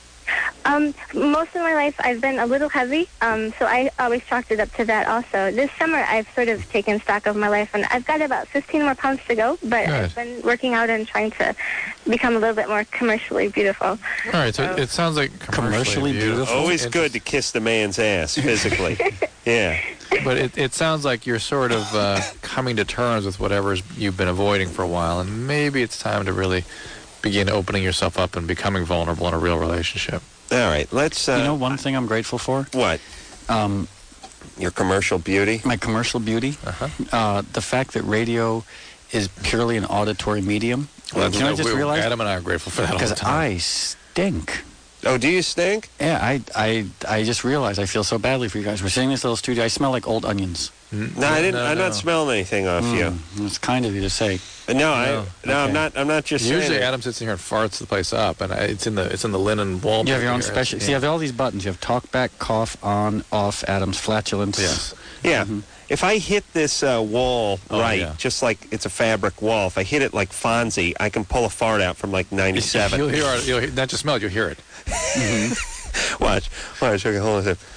Most of my life I've been a little heavy, so I always chalked it up to that also. This summer I've sort of taken stock of my life, and I've got about 15 more pounds to go, but I've been working out and trying to become a little bit more commercially beautiful. All right, so it sounds like commercially beautiful. Always good to kiss the man's ass physically. Yeah. But it sounds like you're sort of coming to terms with whatever you've been avoiding for a while, and maybe it's time to really begin opening yourself up and becoming vulnerable in a real relationship. All right, let's... you know one thing I'm grateful for? What? Your commercial beauty? My commercial beauty? The fact that radio is purely an auditory medium. Well, you know, I just realized? Adam and I are grateful for that all the Because time. I stink. Oh, do you stink? Yeah, I just realized I feel so badly for you guys. We're sitting in this little studio. I smell like old onions. No, I didn't. I'm not smelling anything off you. It's kind of you to say. No, Okay. I'm not. I'm not just saying. Usually, it. Adam sits in here and farts the place up, and it's in the linen wallpaper. You have your own here. special. See, you have all these buttons. You have talk back, cough, on, off, Adam's flatulence. Yes. Yeah. If I hit this wall right, yeah. just like it's a fabric wall, if I hit it like Fonzie, I can pull a fart out from like 97. You'll hear not just smell it, you'll hear it. Watch. Okay, hold on a second.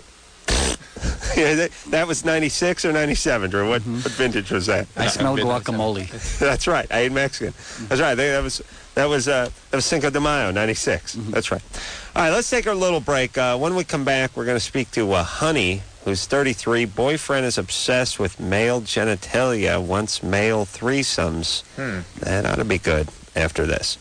Yeah, that was 96 or 97, Drew. What vintage was that? I smell guacamole. That's right. I ate Mexican. That's right. I think that was Cinco de Mayo, 96. That's right. All right, let's take our little break. When we come back, we're going to speak to Honey, who's 33. Boyfriend is obsessed with male genitalia, wants male threesomes. That ought to be good after this.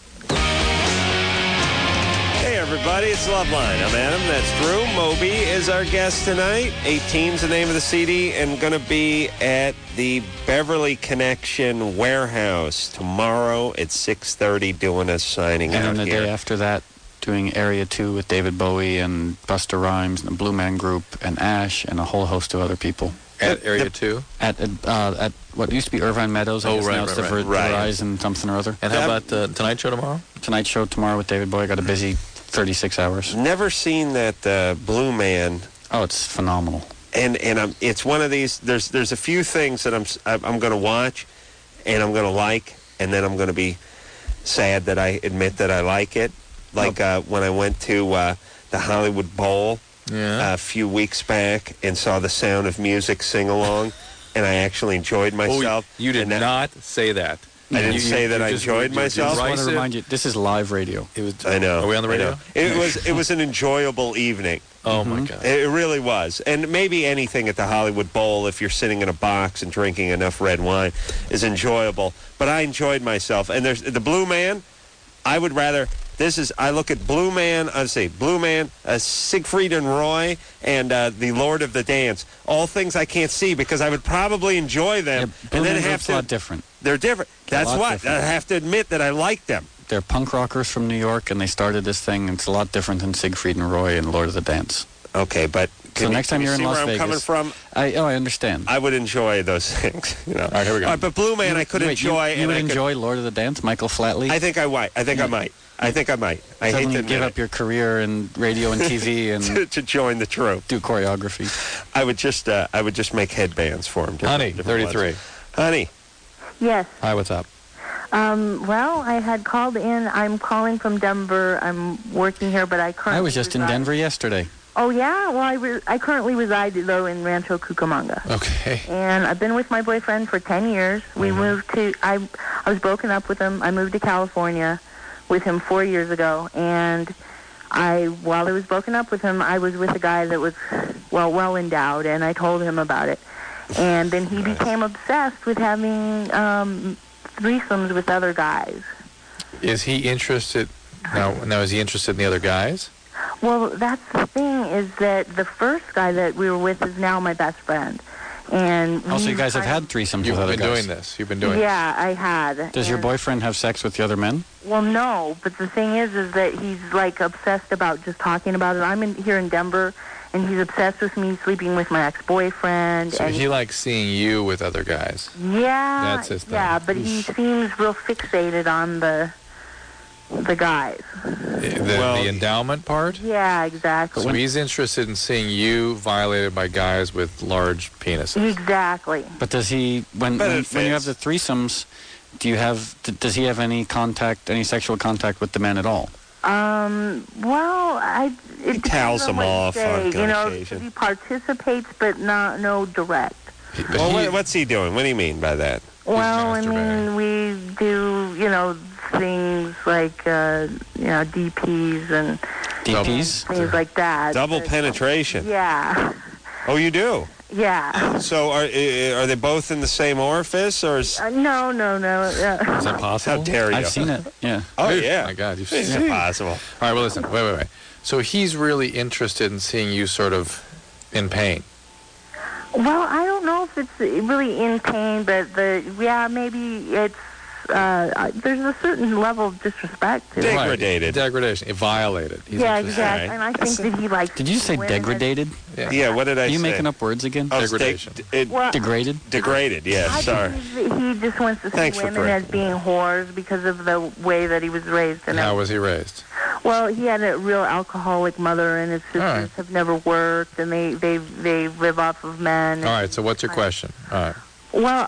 Hey, everybody, it's Loveline. I'm Adam. That's Drew. Moby is our guest tonight. 18's the name of the CD, and going to be at the Beverly Connection Warehouse tomorrow at 6:30 doing a signing And out then the here. day after that, doing Area 2 with David Bowie and Busta Rhymes and the Blue Man Group and Ash and a whole host of other people. At Area 2? At what used to be Irvine Meadows. I guess now it's the Verizon something or other. And how about the Tonight Show tomorrow? Tonight Show tomorrow with David Bowie. Got a busy 36 hours. Never seen that Blue Man. Oh, it's phenomenal. And it's one of these. There's a few things that I'm going to watch, and I'm going to like, and then I'm going to be sad that I admit that I like it. Like when I went to the Hollywood Bowl a few weeks back and saw the Sound of Music sing along, and I actually enjoyed myself. You did not say that. I didn't say that I enjoyed myself. I just want to remind you, this is live radio. I know. Are we on the radio? It was an enjoyable evening. Oh, my God. It really was. And maybe anything at the Hollywood Bowl, if you're sitting in a box and drinking enough red wine, is enjoyable. But I enjoyed myself. And there's the Blue Man, I would rather... I look at Blue Man, Siegfried and Roy, and the Lord of the Dance. All things I can't see because I would probably enjoy them. Blue Man Group's a lot different. They're different. That's why I have to admit that I like them. They're punk rockers from New York, and they started this thing. It's a lot different than Siegfried and Roy and Lord of the Dance. Okay, but so next time you're in Las Vegas, coming from? I understand. I would enjoy those things. You know. All right, here we go. But Blue Man, I could enjoy. You would enjoy Lord of the Dance, Michael Flatley? I think I might. I might. I hate Suddenly to give up your career in radio and TV and to join the troupe, do choreography. I would just make headbands for him. Honey, 33. Ones. Honey. Yes. Hi, what's up? Well, I had called in. I'm calling from Denver. I'm working here, but I currently... I was just in Denver yesterday. Oh, yeah? Well, I currently reside, though, in Rancho Cucamonga. Okay. And I've been with my boyfriend for 10 years. We moved to... I was broken up with him. I moved to California with him 4 years ago. And while I was broken up with him, I was with a guy that was, well endowed, and I told him about it. And then he became obsessed with having threesomes with other guys. Is he interested now? Is he interested in the other guys? Well, that's the thing, is that the first guy that we were with is now my best friend. And also, you guys have had threesomes with other guys. You've been doing this. Yeah, I had. Does your boyfriend have sex with the other men? Well, no, but the thing is that he's, like, obsessed about just talking about it. I'm here in Denver, and he's obsessed with me sleeping with my ex-boyfriend. So he likes seeing you with other guys. Yeah. That's his thing. Yeah, but he seems real fixated on the guys. The endowment part? Yeah, exactly. So he's interested in seeing you violated by guys with large penises. Exactly. But does he, when you have the threesomes, does he have any sexual contact with the men at all? Well, he towels them off on occasion. He participates, but no direct. Well, what's he doing? What do you mean by that? Well, I mean, we do, things like, DPs and DPs? things like that. Double penetration. Yeah. Oh, you do? Yeah. So are they both in the same orifice, or is No. Is that possible? How dare you? I've seen it. Yeah. Oh Oh yeah. my God, you've It's seen it. impossible. All right, well, listen. Wait. So he's really interested in seeing you sort of in pain. Well, I don't know if it's really in pain, but maybe it's there's a certain level of disrespect to it. Degraded. Degradation. Violated. He's Yeah, interested. exactly. Right. And I think that he likes. Did you say women as- degraded? Yeah. What did I Are you say? making up words again? Oh, it's Degradation. Well, Degraded? degraded. Yeah. I Sorry. think he just wants to see Thanks for women as correcting being whores because of the way that he was raised. And How was he raised? well, he had a real alcoholic mother, and his sisters right. have never worked, and they live off of men. All right, so what's your question? All right. Well,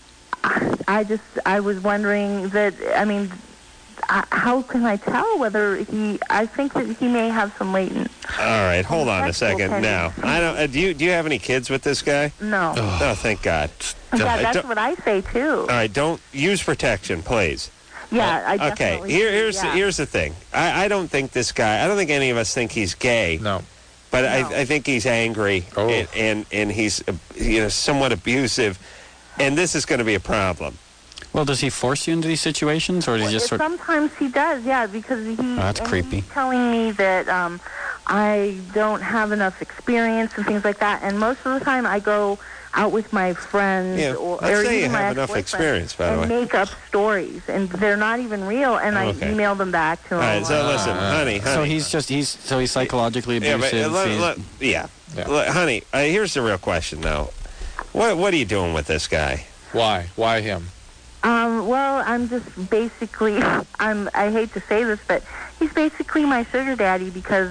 I was wondering that. I mean, how can I tell whether I think that he may have some latent. All right. Hold on a Sexual second. Now, I don't. Do you have any kids with this guy? No. Oh, thank God. Yeah, I that's don't- what I say too. All right. Don't use protection, please. Yeah, I Okay. definitely. Here's yeah. here's the thing. I don't think this guy. I don't think any of us think he's gay. No. But No. I think he's angry Oh. and he's somewhat abusive, and this is going to be a problem. Well, does he force you into these situations, or does he just sort of... Sometimes he does, yeah, because that's creepy. he's telling me that I don't have enough experience and things like that, and most of the time I go out with my friends Yeah, or let's say even you my have enough ex-boyfriend experience, by the and way. make up stories, and they're not even real, and Okay. I email them back to him. All right. So listen, honey. So he's psychologically Yeah, but abusive. yeah. Yeah. Look, honey. Here's the real question, though. What are you doing with this guy? Why? Why him? Well, I'm just basically, I hate to say this, but he's basically my sugar daddy because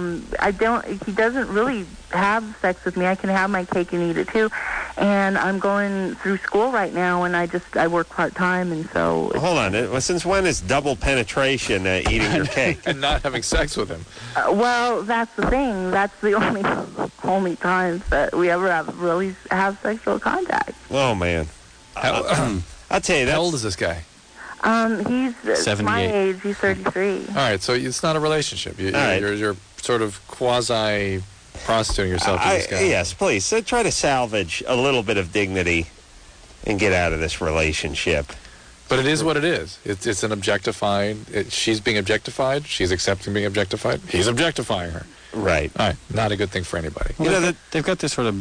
he doesn't really have sex with me. I can have my cake and eat it too. And I'm going through school right now, and I work part-time, and so... Hold on. Since when is double penetration eating your cake? And not having sex with him. Well, that's the thing. That's the only times that we ever really have sexual contact. Oh, man. I'll tell you that. How old is this guy? He's 78. my age. He's 33. All right, so it's not a relationship. right. You're sort of quasi-prostituting yourself to this guy. Yes, please. So try to salvage a little bit of dignity and get out of this relationship. But it is what it is. It's an objectified... she's being objectified. She's accepting being objectified. He's objectifying her. Right. All right, not a good thing for anybody. Well, they've got this sort of,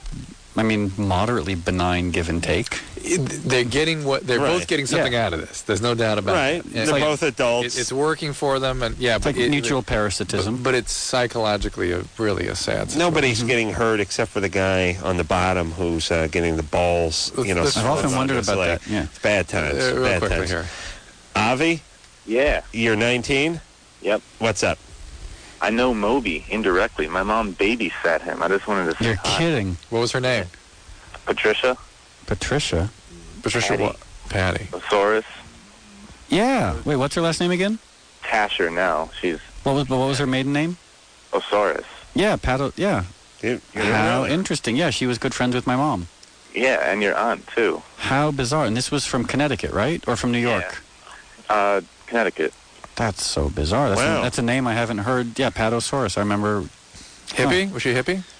moderately benign give and take. They're getting they're Right. both getting something out of this. There's no doubt about Right. it. They're both adults. It's working for them, and yeah, It's like mutual parasitism. But it's psychologically really a sad situation. Nobody's getting hurt except for the guy on the bottom who's getting the balls, I've split often on wondered his about leg. that, yeah. It's bad times. Real bad quickly times. here. Avi, Yeah, you're 19? yep. What's up? I know Moby indirectly. My mom babysat him. I just wanted to say You're hi. kidding. What was her name? Patricia, Patricia? Patricia Patty. what? Patty. Osaurus, Yeah. Wait, what's her last name again? Tasher now. She's What was her maiden name? Osaurus. Yeah, yeah. You're How really- interesting. Yeah, she was good friends with my mom. Yeah, and your aunt, too. How bizarre. And this was from Connecticut, right? Or from New York? Connecticut. That's so bizarre. Wow. That's a name I haven't heard. Yeah, Patosaurus. I remember. Hippie? Was she a hippie?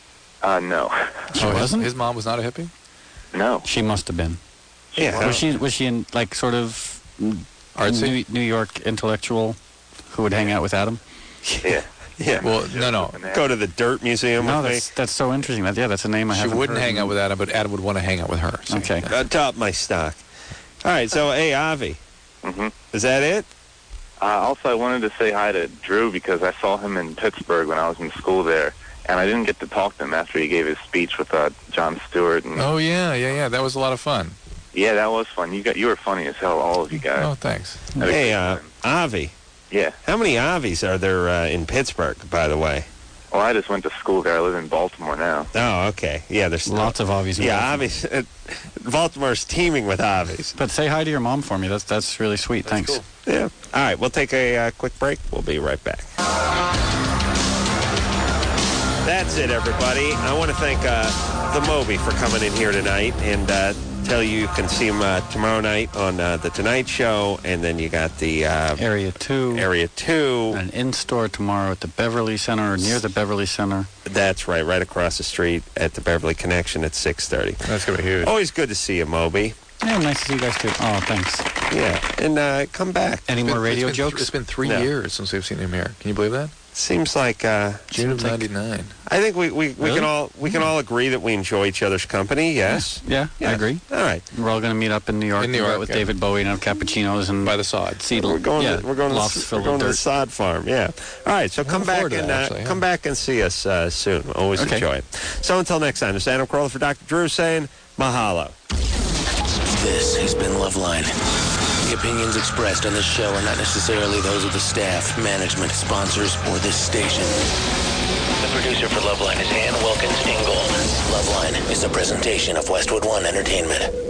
No. She wasn't? His mom was not a hippie? No. She must have been. Yeah. Was she in, like, sort of Artsy? New York intellectual who would hang out with Adam? Yeah. Yeah. Well, no. Go to the Dirt Museum No, with me. that's so interesting. That's a name I She haven't wouldn't heard. hang out with Adam, but Adam would want to hang out with her. See? Okay. Top my stock. All right, so, hey, Avi. Mm-hmm. Is that it? Also, I wanted to say hi to Drew because I saw him in Pittsburgh when I was in school there, and I didn't get to talk to him after he gave his speech with Jon Stewart. And Oh, yeah. That was a lot of fun. yeah, that was fun. You were funny as hell, all of you guys. Oh, thanks. Had a Hey, great time. Avi. Yeah. How many Avis are there in Pittsburgh, by the way? Well, I just went to school there. I live in Baltimore now. Oh, okay. Yeah, there's Lots of Avis. in Yeah, Baltimore. Avis. Baltimore's teeming with Avis. But say hi to your mom for me. That's really sweet. Thanks. cool. Yeah. All right, we'll take a quick break. We'll be right back. That's it, everybody. I want to thank the Moby for coming in here tonight and tell you can see him tomorrow night on The Tonight Show, and then you got the Area 2. Area 2. An in-store tomorrow at the Beverly Center, or near the Beverly Center. That's right across the street at the Beverly Connection at 6:30. That's going to be huge. Always good to see you, Moby. Yeah, nice to see you guys too. Oh, thanks. Yeah, and come back. Any more radio jokes? It's been 3 years since we've seen him here. Can you believe that? Seems like June of '99. I think we Really? can all agree that we enjoy each other's company. Yes. Yeah, I agree. All right. We're all going to meet up in New York. With David Bowie and have cappuccinos and by the sod. We're going to the sod farm. Yeah. All right. So come back and see us soon. Always enjoy it. So until next time, this is Adam Carolla for Dr. Drew saying mahalo. This has been Loveline. The opinions expressed on this show are not necessarily those of the staff, management, sponsors, or this station. The producer for Loveline is Ann Wilkins Ingold. Loveline is a presentation of Westwood One Entertainment.